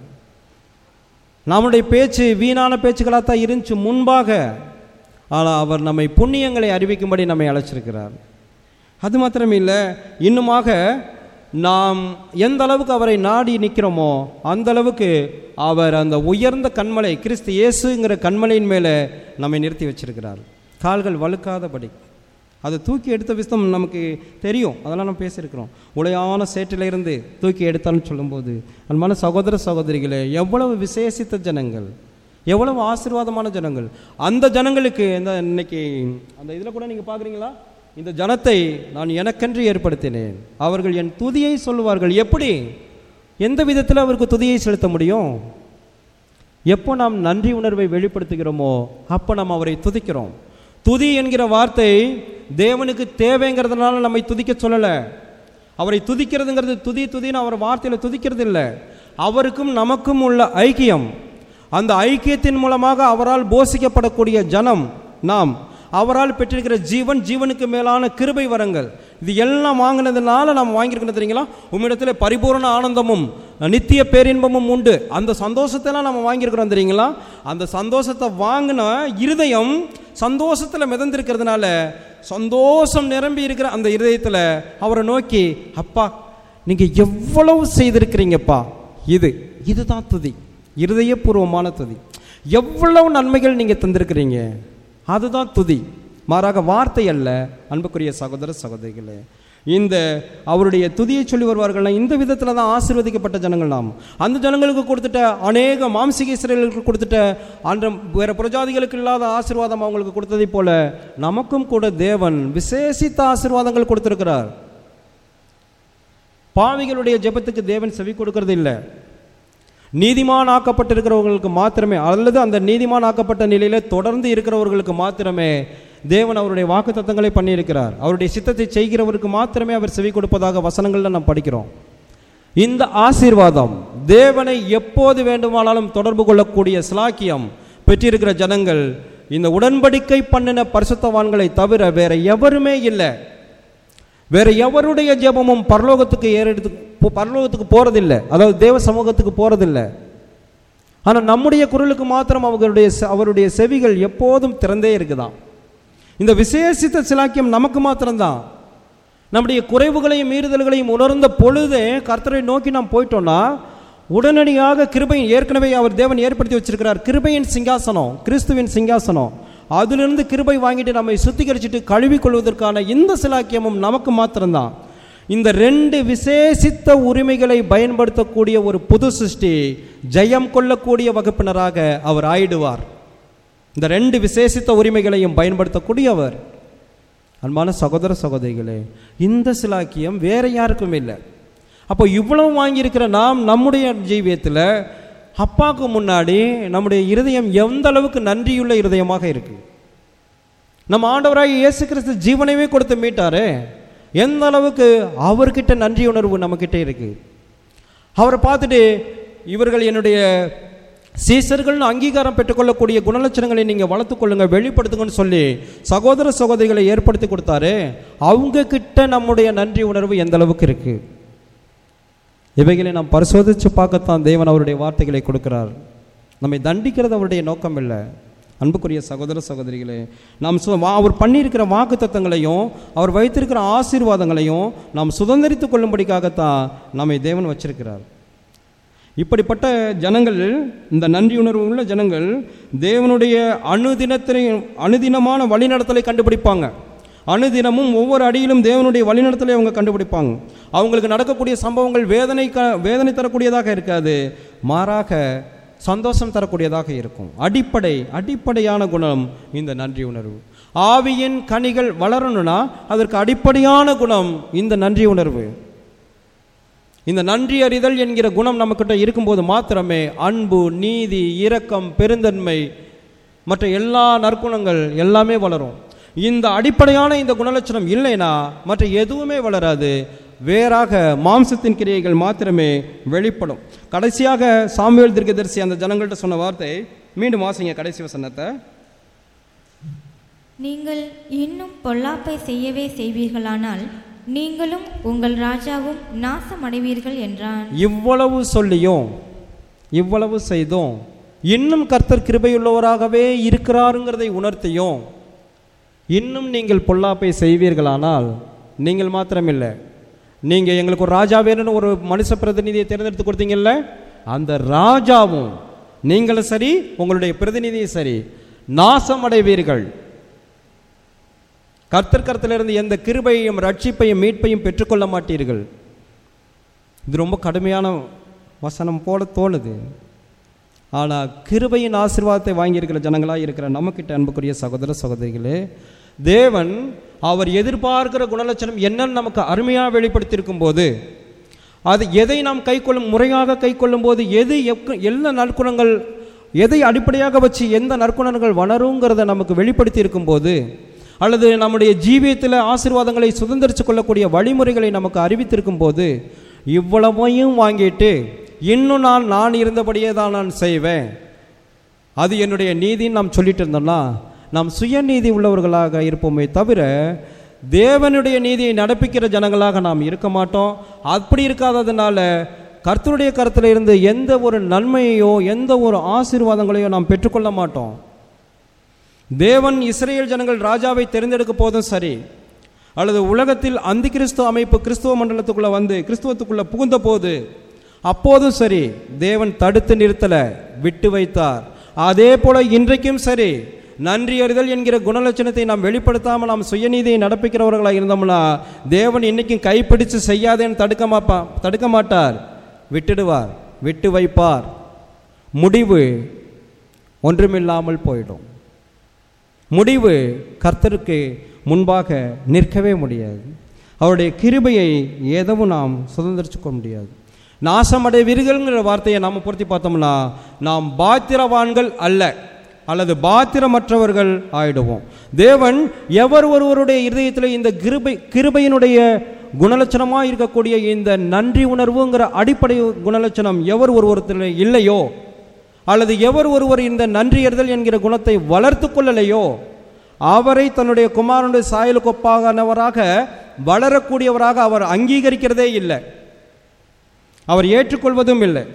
நம்முடைய பேச்சு வீணான பேச்சுக்களாக தான் இருந்துச்சு முன்பாக. ஆனால் அவர் நம்மை புண்ணியங்களை அறிவிக்கும்படி நம்மை அழைச்சிருக்கிறார். அது மாத்திரமே இல்லை, இன்னுமாக நாம் எந்த அளவுக்கு அவரை நாடி நிற்கிறோமோ அந்த அளவுக்கு அவர் அந்த உயர்ந்த கண்மலை கிறிஸ்து இயேசுங்கிற கண்மலையின் மேலே நம்மை நிறுத்தி வச்சிருக்கிறார், கால்கள் வழுக்காதபடி. அதை தூக்கி எடுத்த விஷயம் நமக்கு தெரியும், அதெல்லாம் நம்ம பேசியிருக்கிறோம். உளையான சேற்றிலிருந்து தூக்கி எடுத்தான்னு சொல்லும்போது அன்பான சகோதர சகோதரிகளே, எவ்வளவு விசேஷித்த ஜனங்கள், எவ்வளவு ஆசீர்வாதமான ஜனங்கள். அந்த ஜனங்களுக்கு இந்த இன்னைக்கு அந்த இதில் கூட நீங்கள் பார்க்குறீங்களா, இந்த ஜனத்தை நான் எனக்கென்று ஏற்படுத்தினேன், அவர்கள் என் துதியை சொல்லுவார்கள். எப்படி, எந்த விதத்தில் அவருக்கு துதியை செலுத்த முடியும்? எப்போ நாம் நன்றி உணர்வை வெளிப்படுத்துகிறோமோ அப்போ நாம் அவரை துதிக்கிறோம். துதி என்கிற வார்த்தை தேவனுக்கு தேவைங்கிறதுனால நம்மை துதிக்க சொல்லலை. அவரை துதிக்கிறதுங்கிறது துதி துதின்னு அவர் வார்த்தையில் துதிக்கிறது இல்லை. அவருக்கும் நமக்கும் உள்ள ஐக்கியம், அந்த ஐக்கியத்தின் மூலமாக அவரால் போஷிக்கப்படக்கூடிய ஜனம் நாம், அவரால் பெற்றிருக்கிற ஜீவன், ஜீவனுக்கு மேலான கிருபை வரங்கள், இது எல்லாம் வாங்கினதுனால நாம் வாங்கியிருக்கணும். தெரியுங்களா, உம்மிடத்தில் பரிபூர்ண ஆனந்தமும் நித்திய பேரின்பமும் உண்டு. அந்த சந்தோஷத்தெல்லாம் நம்ம வாங்கியிருக்கிறோம். தெரியுங்களா, அந்த சந்தோஷத்தை வாங்கின இருதயம் சந்தோஷத்தில் மிதந்திருக்கிறதுனால சந்தோஷம் நிரம்பி இருக்கிற அந்த இருதயத்தில் அவரை நோக்கி, அப்பா நீங்கள் எவ்வளவு செய்திருக்கிறீங்கப்பா, இது இதுதான் துதி, இருதயபூர்வமான துதி. எவ்வளவு நன்மைகள் நீங்கள் தந்திருக்கிறீங்க, அதுதான் துதி, மாறாக வார்த்தை அல்ல. அன்புக்குரிய சகோதர சகோதரிகளே, இந்த அவருடைய துதியை சொல்லி வருவார்கள். இந்த விதத்தில் தான் ஆசீர்வதிக்கப்பட்ட ஜனங்கள் நாம். அந்த ஜனங்களுக்கு கொடுத்துட்ட அநேக மாம்சீக இஸ்ரவேலுக்கு கொடுத்துட்ட அந்த வேறு புரஜாதிகளுக்கு இல்லாத ஆசீர்வாதம் அவங்களுக்கு கொடுத்ததை போல நமக்கும் கூட தேவன் விசேஷித்த ஆசீர்வாதங்கள் கொடுத்திருக்கிறார். பாவிகளுடைய ஜெபத்துக்கு தேவன் செவி கொடுக்கறது இல்லை. நீதிமான் ஆக்கப்பட்டிருக்கிறவர்களுக்கு மாத்திரமே, அல்லது அந்த நீதிமான் ஆக்கப்பட்ட நிலையில தொடர்ந்து இருக்கிறவர்களுக்கு மாத்திரமே தேவன் அவருடைய வாக்கு தத்தங்களை பண்ணியிருக்கிறார். அவருடைய சித்தத்தை செய்கிறவருக்கு மாத்திரமே அவர் செவி கொடுப்பதாக வசனங்கள்ல நாம் படிக்கிறோம். இந்த ஆசீர்வாதம் தேவனை எப்போது வேண்டுமானாலும் தொடர்பு கொள்ளக்கூடிய ஸ்லாக்கியம் பெற்றிருக்கிற ஜனங்கள் இந்த உடன்படிக்கை பண்ணின பரிசுத்தவான்களை தவிர வேற எவருமே இல்லை. வேற எவருடைய ஜெபமும் பரலோகத்துக்கு ஏறெடுத்து பரலோகத்துக்கு போறதில்லை, அதாவது தேவ சமூகத்துக்கு போறதில்லை. ஆனால் நம்முடைய குரலுக்கு மாத்திரம் அவர்களுடைய அவருடைய செவிகள் எப்போதும் திறந்தே இருக்குதான். இந்த விசேஷித்த சிலாக்கியம் நமக்கு மாத்திரம்தான். நம்முடைய குறைவுகளையும் மீறுதல்களையும் உணர்ந்த பொழுதே கர்த்தரை நோக்கி நாம் போயிட்டோம்னா உடனடியாக கிருபையின், ஏற்கனவே அவர் தேவன் ஏற்படுத்தி வச்சிருக்கிறார் கிருபையின் சிங்காசனம், கிறிஸ்துவின் சிங்காசனம். அதிலிருந்து கிருபை வாங்கிட்டு நம்மை சுத்திகரிச்சுட்டு கழுவி கொள்வதற்கான இந்த சிலாக்கியமும் நமக்கு மாத்திரம்தான். இந்த ரெண்டு விசேஷித்த உரிமைகளை பயன்படுத்தக்கூடிய ஒரு புது சிருஷ்டி ஜெயம் கொள்ளக்கூடிய வகுப்பினராக அவர் ஆயிடுவார். இந்த ரெண்டு விசேஷித்த உரிமைகளையும் பயன்படுத்தக்கூடியவர். அன்பான சகோதர சகோதரிகளே, இந்த சிலாக்கியம் வேற யாருக்கும் இல்லை. அப்போ இவ்வளவு வாங்கியிருக்கிற நாம் நம்முடைய ஜீவியத்தில் அப்பாவுக்கு முன்னாடி நம்முடைய இருதயம் எந்த அளவுக்கு நன்றியுள்ள இருதயமாக இருக்கு. நம்ம ஆண்டவராக இயேசு கிறிஸ்து ஜீவனையே கொடுத்து மீட்டாரு, எந்த அளவுக்கு அவர்கிட்ட நன்றி உணர்வு நம்மக்கிட்ட இருக்கு. அவரை பார்த்துட்டு இவர்கள் என்னுடைய சீசர்கள்னு அங்கீகாரம் பெற்றுக்கொள்ளக்கூடிய குணலட்சணங்களை நீங்கள் வளர்த்துக்கொள்ளுங்க, வெளிப்படுத்துங்கன்னு சொல்லி சகோதர சகோதரிகளை ஏற்படுத்தி கொடுத்தாரு. அவங்க கிட்ட நம்முடைய நன்றி உணர்வு எந்த அளவுக்கு இருக்கு, இவைகளை நாம் பரிசோதித்து பார்க்கத்தான் தேவன் அவருடைய வார்த்தைகளை கொடுக்கிறார். நம்மை தண்டிக்கிறது அவருடைய நோக்கம் இல்லை. அன்புக்குரிய சகோதர சகோதரிகளே, நாம் அவர் பண்ணியிருக்கிற வாக்கு தத்தங்களையும் அவர் வைத்திருக்கிற ஆசீர்வாதங்களையும் நாம் சுதந்திரித்து கொள்ளும்படிக்காகத்தான் நம்மை தேவன் வச்சிருக்கிறார். இப்படிப்பட்ட ஜனங்கள், இந்த நன்றியுணர்வு உள்ள ஜனங்கள் தேவனுடைய அணுதினத்திலையும் அணுதினமான வழிநடத்தலை கண்டுபிடிப்பாங்க. அணுதினமும் ஒவ்வொரு அடியிலும் தேவனுடைய வழிநடத்தலை அவங்க கண்டுபிடிப்பாங்க. அவங்களுக்கு நடக்கக்கூடிய சம்பவங்கள் வேதனை க வேதனை தரக்கூடியதாக இருக்காது, மாறாக சந்தோஷம் தரக்கூடியதாக இருக்கும். அடிப்படை அடிப்படையான குணம் இந்த நன்றி உணர்வு. ஆவியின் கனிகள் வளரணும்னா அதற்கு அடிப்படையான குணம் இந்த நன்றி உணர்வு. இந்த நன்றி அறிதல் என்கிற குணம் நம்மக்கிட்ட இருக்கும்போது மாத்திரமே அன்பு, நீதி, இரக்கம், பெருந்தன்மை மற்ற எல்லா நற்குணங்கள் எல்லாமே வளரும். இந்த அடிப்படையான இந்த குணலட்சணம் இல்லைன்னா மற்ற எதுவுமே வளராது. வேறாக மாம்சத்தின் கிரியைகள் மாத்திரமே வெளிப்படும். கடைசியாக சாமுவேல் தீர்க்கதரிசி அந்த ஜனங்கள்ட்ட சொன்ன வார்த்தை, மீண்டும் வாசிங்க கடைசி வசனத்தை. நீங்கள் இன்னும் பொல்லாப்பை செய்யவே செய்வீர்களானால் நீங்களும் உங்கள் ராஜாவும் நாசமடைவீர்கள் என்றான். இவ்வளவு சொல்லியும் இவ்வளவு செய்தும் இன்னும் கர்த்தர் கிருபையுள்ளவராகவே இருக்கிறாருங்கிறதை உணர்த்தியும் இன்னும் நீங்கள் பொல்லாப்பை செய்வீர்களானால், நீங்கள் மாத்திரமில்லை, நீங்கள் எங்களுக்கு ஒரு ராஜா வேணும்னு ஒரு மனுஷ பிரதிநிதியை தேர்ந்தெடுத்து கொடுத்தீங்கல்ல, அந்த ராஜாவும் நீங்களும் சரி உங்களுடைய பிரதிநிதியும் சரி நாசம் அடைவீர்கள். கர்த்தர் கர்த்தரிலிருந்து எந்த கிருபையையும் ரட்சிப்பையும் மீட்பையும் பெற்றுக்கொள்ள மாட்டீர்கள். இது ரொம்ப கடுமையான வசனம் போல தோணுது. ஆனால் கிருபையின் ஆசீர்வாதத்தை வாங்கியிருக்கிற ஜனங்களாக இருக்கிற நமக்கிட்ட அன்புக்குரிய சகோதர சகோதரிகளே, தேவன் அவர் எதிர்பார்க்கிற குணலட்சணம் என்னன்னு நமக்கு அருமையாக வெளிப்படுத்தியிருக்கும் போது, அது எதை நாம் கை கொள்ளும் முறையாக கை கொள்ளும் போது எது எல்லா நற்குணங்கள் எதை அடிப்படையாக வச்சு எந்த நற்குணங்கள் வளருங்கிறத நமக்கு வெளிப்படுத்தி இருக்கும் போது, அல்லது நம்முடைய ஜீவியத்தில் ஆசீர்வாதங்களை சுதந்திரித்து கொள்ளக்கூடிய வழிமுறைகளை நமக்கு அறிவித்திருக்கும் போது, இவ்வளவையும் வாங்கிட்டு இன்னும் நான் நான் இருந்தபடியே தான் நான் செய்வேன், அது என்னுடைய நீதின்னு நாம் சொல்லிட்டு இருந்தோம்னா நாம் சுயநீதி உள்ளவர்களாக இருப்போமே தவிர தேவனுடைய நீதியை நடப்பிக்கிற ஜனங்களாக நாம் இருக்க மாட்டோம். அப்படி இருக்காததுனால கர்த்தருடைய கருத்தில் இருந்து எந்த ஒரு நன்மையோ எந்த ஒரு ஆசீர்வாதங்களையோ நாம் பெற்றுக்கொள்ள மாட்டோம். தேவன் இஸ்ரேல் ஜனங்கள் ராஜாவை தேர்ந்தெடுக்க போதும் சரி, அல்லது உலகத்தில் அந்தி கிறிஸ்துவ அமைப்பு கிறிஸ்துவ மண்டலத்துக்குள்ளே வந்து கிறிஸ்துவத்துக்குள்ளே புகுந்த போது அப்போதும் சரி தேவன் தடுத்து நிறுத்தலை, விட்டு வைத்தார். அதே போல இன்றைக்கும் சரி நன்றி அறிதல் என்கிற குணலட்சணத்தை நாம் வெளிப்படுத்தாமல் நாம் சுயநீதியை நடப்பிக்கிறவர்களாக இருந்தோம்னா தேவன் இன்னைக்கும் கைப்பிடிச்சு செய்யாதேன்னு தடுக்க மாப்பா தடுக்க மாட்டார், விட்டுடுவார், விட்டு வைப்பார். முடிவு ஒன்றுமில்லாமல் போயிடும். முடிவு கர்த்தருக்கு முன்பாக நிற்கவே முடியாது. அவருடைய கிருபையை எதுவும் நாம் சுதந்திரிச்சுக்க முடியாது. நாசமடைவீர்கள்ங்கிற வார்த்தையை நாம் பொருத்தி பார்த்தோம்னா நாம் பாத்திரவான்கள் அல்ல, அல்லது பாத்திரமற்றவர்கள் ஆயிடுவோம். தேவன் எவர் ஒருவருடைய இருதயத்தில் இந்த கிருபை கிருபையினுடைய குணலட்சணமாக இருக்கக்கூடிய இந்த நன்றி உணர்வுங்கிற அடிப்படை குணலட்சணம் எவர் ஒருவரத்தில் இல்லையோ, அல்லது எவர் ஒருவர் இந்த நன்றி அறிதல் என்கிற குணத்தை வளர்த்து கொள்ளலையோ, அவரை தன்னுடைய குமாரனுடைய சாயலுக்கு ஒப்பானவராக வளரக்கூடியவராக அவர் அங்கீகரிக்கிறதே இல்லை, அவர் ஏற்றுக்கொள்வதும் இல்லை.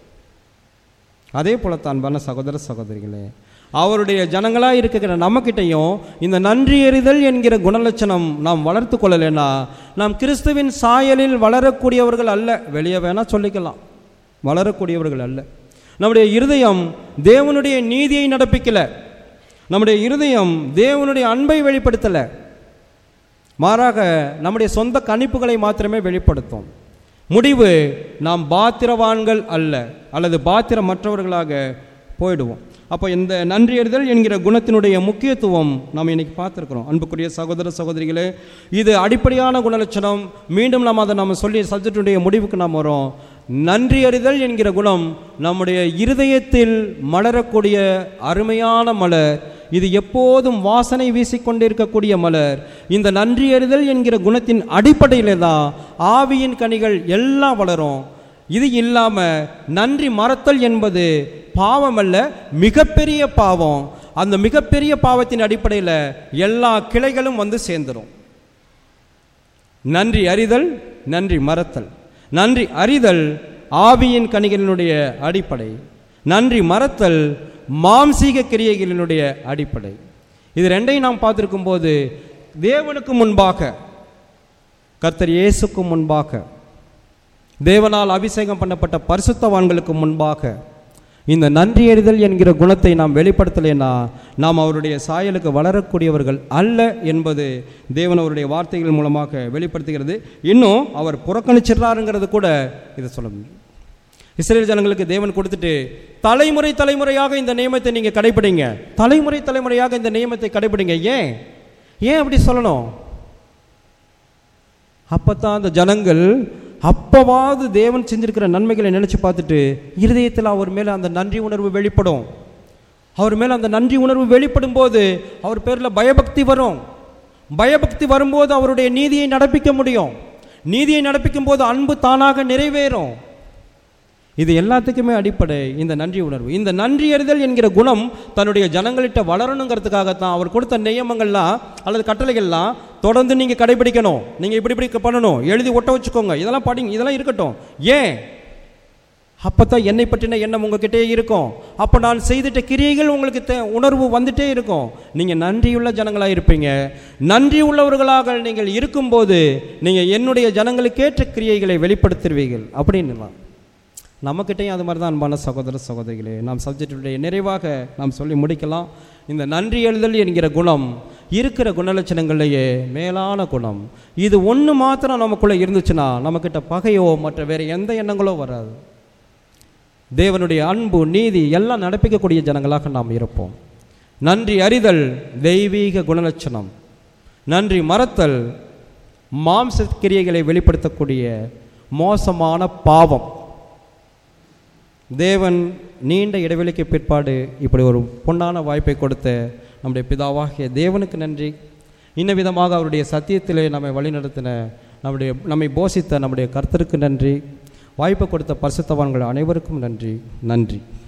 அதே போலத்தான் பண்ண சகோதர சகோதரிகளே, அவருடைய ஜனங்களாக இருக்கிற நம்மக்கிட்டையும் இந்த நன்றி எறிதல் என்கிற குணலட்சணம் நாம் வளர்த்து கொள்ளலைன்னா நாம் கிறிஸ்துவின் சாயலில் வளரக்கூடியவர்கள் அல்ல. வெளியே வேணால் சொல்லிக்கலாம், வளரக்கூடியவர்கள் அல்ல. நம்முடைய இருதயம் தேவனுடைய நீதியை நடப்பிக்கலை, நம்முடைய இருதயம் தேவனுடைய அன்பை வெளிப்படுத்தலை, மாறாக நம்முடைய சொந்த கணிப்புகளை மாத்திரமே வெளிப்படுத்தும். முடிவு நாம் பாத்திரவான்கள் அல்ல, அல்லது பாத்திரமற்றவர்களாக போயிடுவோம். அப்போ இந்த நன்றி அறிதல் என்கிற குணத்தினுடைய முக்கியத்துவம் நாம் இன்னைக்கு பார்த்துருக்கிறோம். அன்புக்குரிய சகோதர சகோதரிகளே, இது அடிப்படையான குணலட்சணம். மீண்டும் நாம் அதை நம்ம சொல்லி சப்ஜெக்டுடைய முடிவுக்கு நாம் வரோம். நன்றி அறிதல் என்கிற குணம் நம்முடைய இருதயத்தில் மலரக்கூடிய அருமையான மலர். இது எப்போதும் வாசனை வீசிக்கொண்டிருக்கக்கூடிய மலர். இந்த நன்றி அறிதல் என்கிற குணத்தின் அடிப்படையில் தான் ஆவியின் கனிகள் எல்லாம் வளரும். இது இல்லாமல் நன்றி மறத்தல் என்பது பாவம் அல்ல, மிகப்பெரிய பாவம். அந்த மிகப்பெரிய பாவத்தின் அடிப்படையில் எல்லா கிளைகளும் வந்து சேர்ந்துடும். நன்றி அறிதல், நன்றி மறத்தல். நன்றி அறிதல் ஆவியின் கனிகளினுடைய அடிப்படை, நன்றி மறத்தல் மாம்சீக கிரியைகளினுடைய அடிப்படை. இது ரெண்டையும் நாம் பார்த்திருக்கும் போது தேவனுக்கு முன்பாக, கர்த்தர் இயேசுக்கு முன்பாக, தேவனால் அபிஷேகம் பண்ணப்பட்ட பரிசுத்தவான்களுக்கு முன்பாக இந்த நன்றி அறிதல் என்கிற குணத்தை நாம் வெளிப்படுத்தலைன்னா நாம் அவருடைய சாயலுக்கு வளரக்கூடியவர்கள் அல்ல என்பது தேவன் அவருடைய வார்த்தைகள் மூலமாக வெளிப்படுத்துகிறது. இன்னும் அவர் புறக்கணிச்சிடறாருங்கிறது கூட இதை சொல்ல முடியும். இஸ்ரேல் ஜனங்களுக்கு தேவன் கொடுத்துட்டு தலைமுறை தலைமுறையாக இந்த நியமத்தை நீங்கள் கடைபிடிங்க, தலைமுறை தலைமுறையாக இந்த நியமத்தை கடைபிடிங்க. ஏன் ஏன் அப்படி சொல்லணும்? அப்பத்தான் அந்த ஜனங்கள் அப்பவாவது தேவன் செஞ்சிருக்கிற நன்மைகளை நினைச்சு பார்த்துட்டு இருதயத்தில் அவர் மேலே அந்த நன்றி உணர்வு வெளிப்படும். அவர் மேலே அந்த நன்றி உணர்வு வெளிப்படும் போது அவர் பேரில் பயபக்தி வரும். பயபக்தி வரும்போது அவருடைய நீதியை நடப்பிக்க முடியும். நீதியை நடப்பிக்கும் போது அன்பு தானாக நிறைவேறும். இது எல்லாத்துக்குமே அடிப்படை இந்த நன்றி உணர்வு. இந்த நன்றி அறிதல் என்கிற குணம் தன்னுடைய ஜனங்கள்கிட்ட வளரணுங்கிறதுக்காகத்தான் அவர் கொடுத்த நியமங்கள்லாம் அல்லது கட்டளைகள்லாம் தொடர்ந்து நீங்கள் கடைபிடிக்கணும். நீங்கள் இப்படி இப்படி பண்ணணும், எழுதி ஒட்ட வச்சுக்கோங்க, இதெல்லாம் படிங்க, இதெல்லாம் இருக்கட்டும். ஏன்? அப்போ தான் என்னை பற்றின எண்ணம் உங்ககிட்டே இருக்கும். அப்போ நான் செய்துட்ட கிரியைகள் உங்களுக்கு தே உணர்வு வந்துட்டே இருக்கும். நீங்கள் நன்றியுள்ள ஜனங்களாக இருப்பீங்க. நன்றி உள்ளவர்களாக நீங்கள் இருக்கும்போது நீங்கள் என்னுடைய ஜனங்களுக்கேற்ற கிரியைகளை வெளிப்படுத்துவீர்கள் அப்படின்னுலாம். நம்மக்கிட்டையும் அது மாதிரி தான் அன்பான சகோதர சகோதரிகளே. நாம் சப்ஜெக்டுடைய நிறைவாக நாம் சொல்லி முடிக்கலாம். இந்த நன்றி எழுதல் என்கிற குணம் இருக்கிற குணலட்சணங்கள்லேயே மேலான குணம். இது ஒன்று மாத்திரம் நமக்குள்ளே இருந்துச்சுன்னா நம்மக்கிட்ட பகையோ மற்ற வேறு எந்த எண்ணங்களோ வராது. தேவனுடைய அன்பு நீதி எல்லாம் நடப்பிக்கக்கூடிய ஜனங்களாக நாம் இருப்போம். நன்றி அறிதல் தெய்வீக குணலட்சணம். நன்றி மறத்தல் மாம்ச கிரியைகளை வெளிப்படுத்தக்கூடிய மோசமான பாவம். தேவன் நீண்ட இடைவெளிக்கு பிற்பாடு இப்படி ஒரு பொன்னான வாய்ப்பை கொடுத்த நம்முடைய பிதாவாகிய தேவனுக்கு நன்றி. இன்ன விதமாக அவருடைய சத்தியத்திலே நம்மை வழிநடத்தின நம்முடைய நம்மை போஷித்த நம்முடைய கர்த்தருக்கு நன்றி. வாய்ப்பு கொடுத்த பரிசுத்தவான்கள் அனைவருக்கும் நன்றி. நன்றி.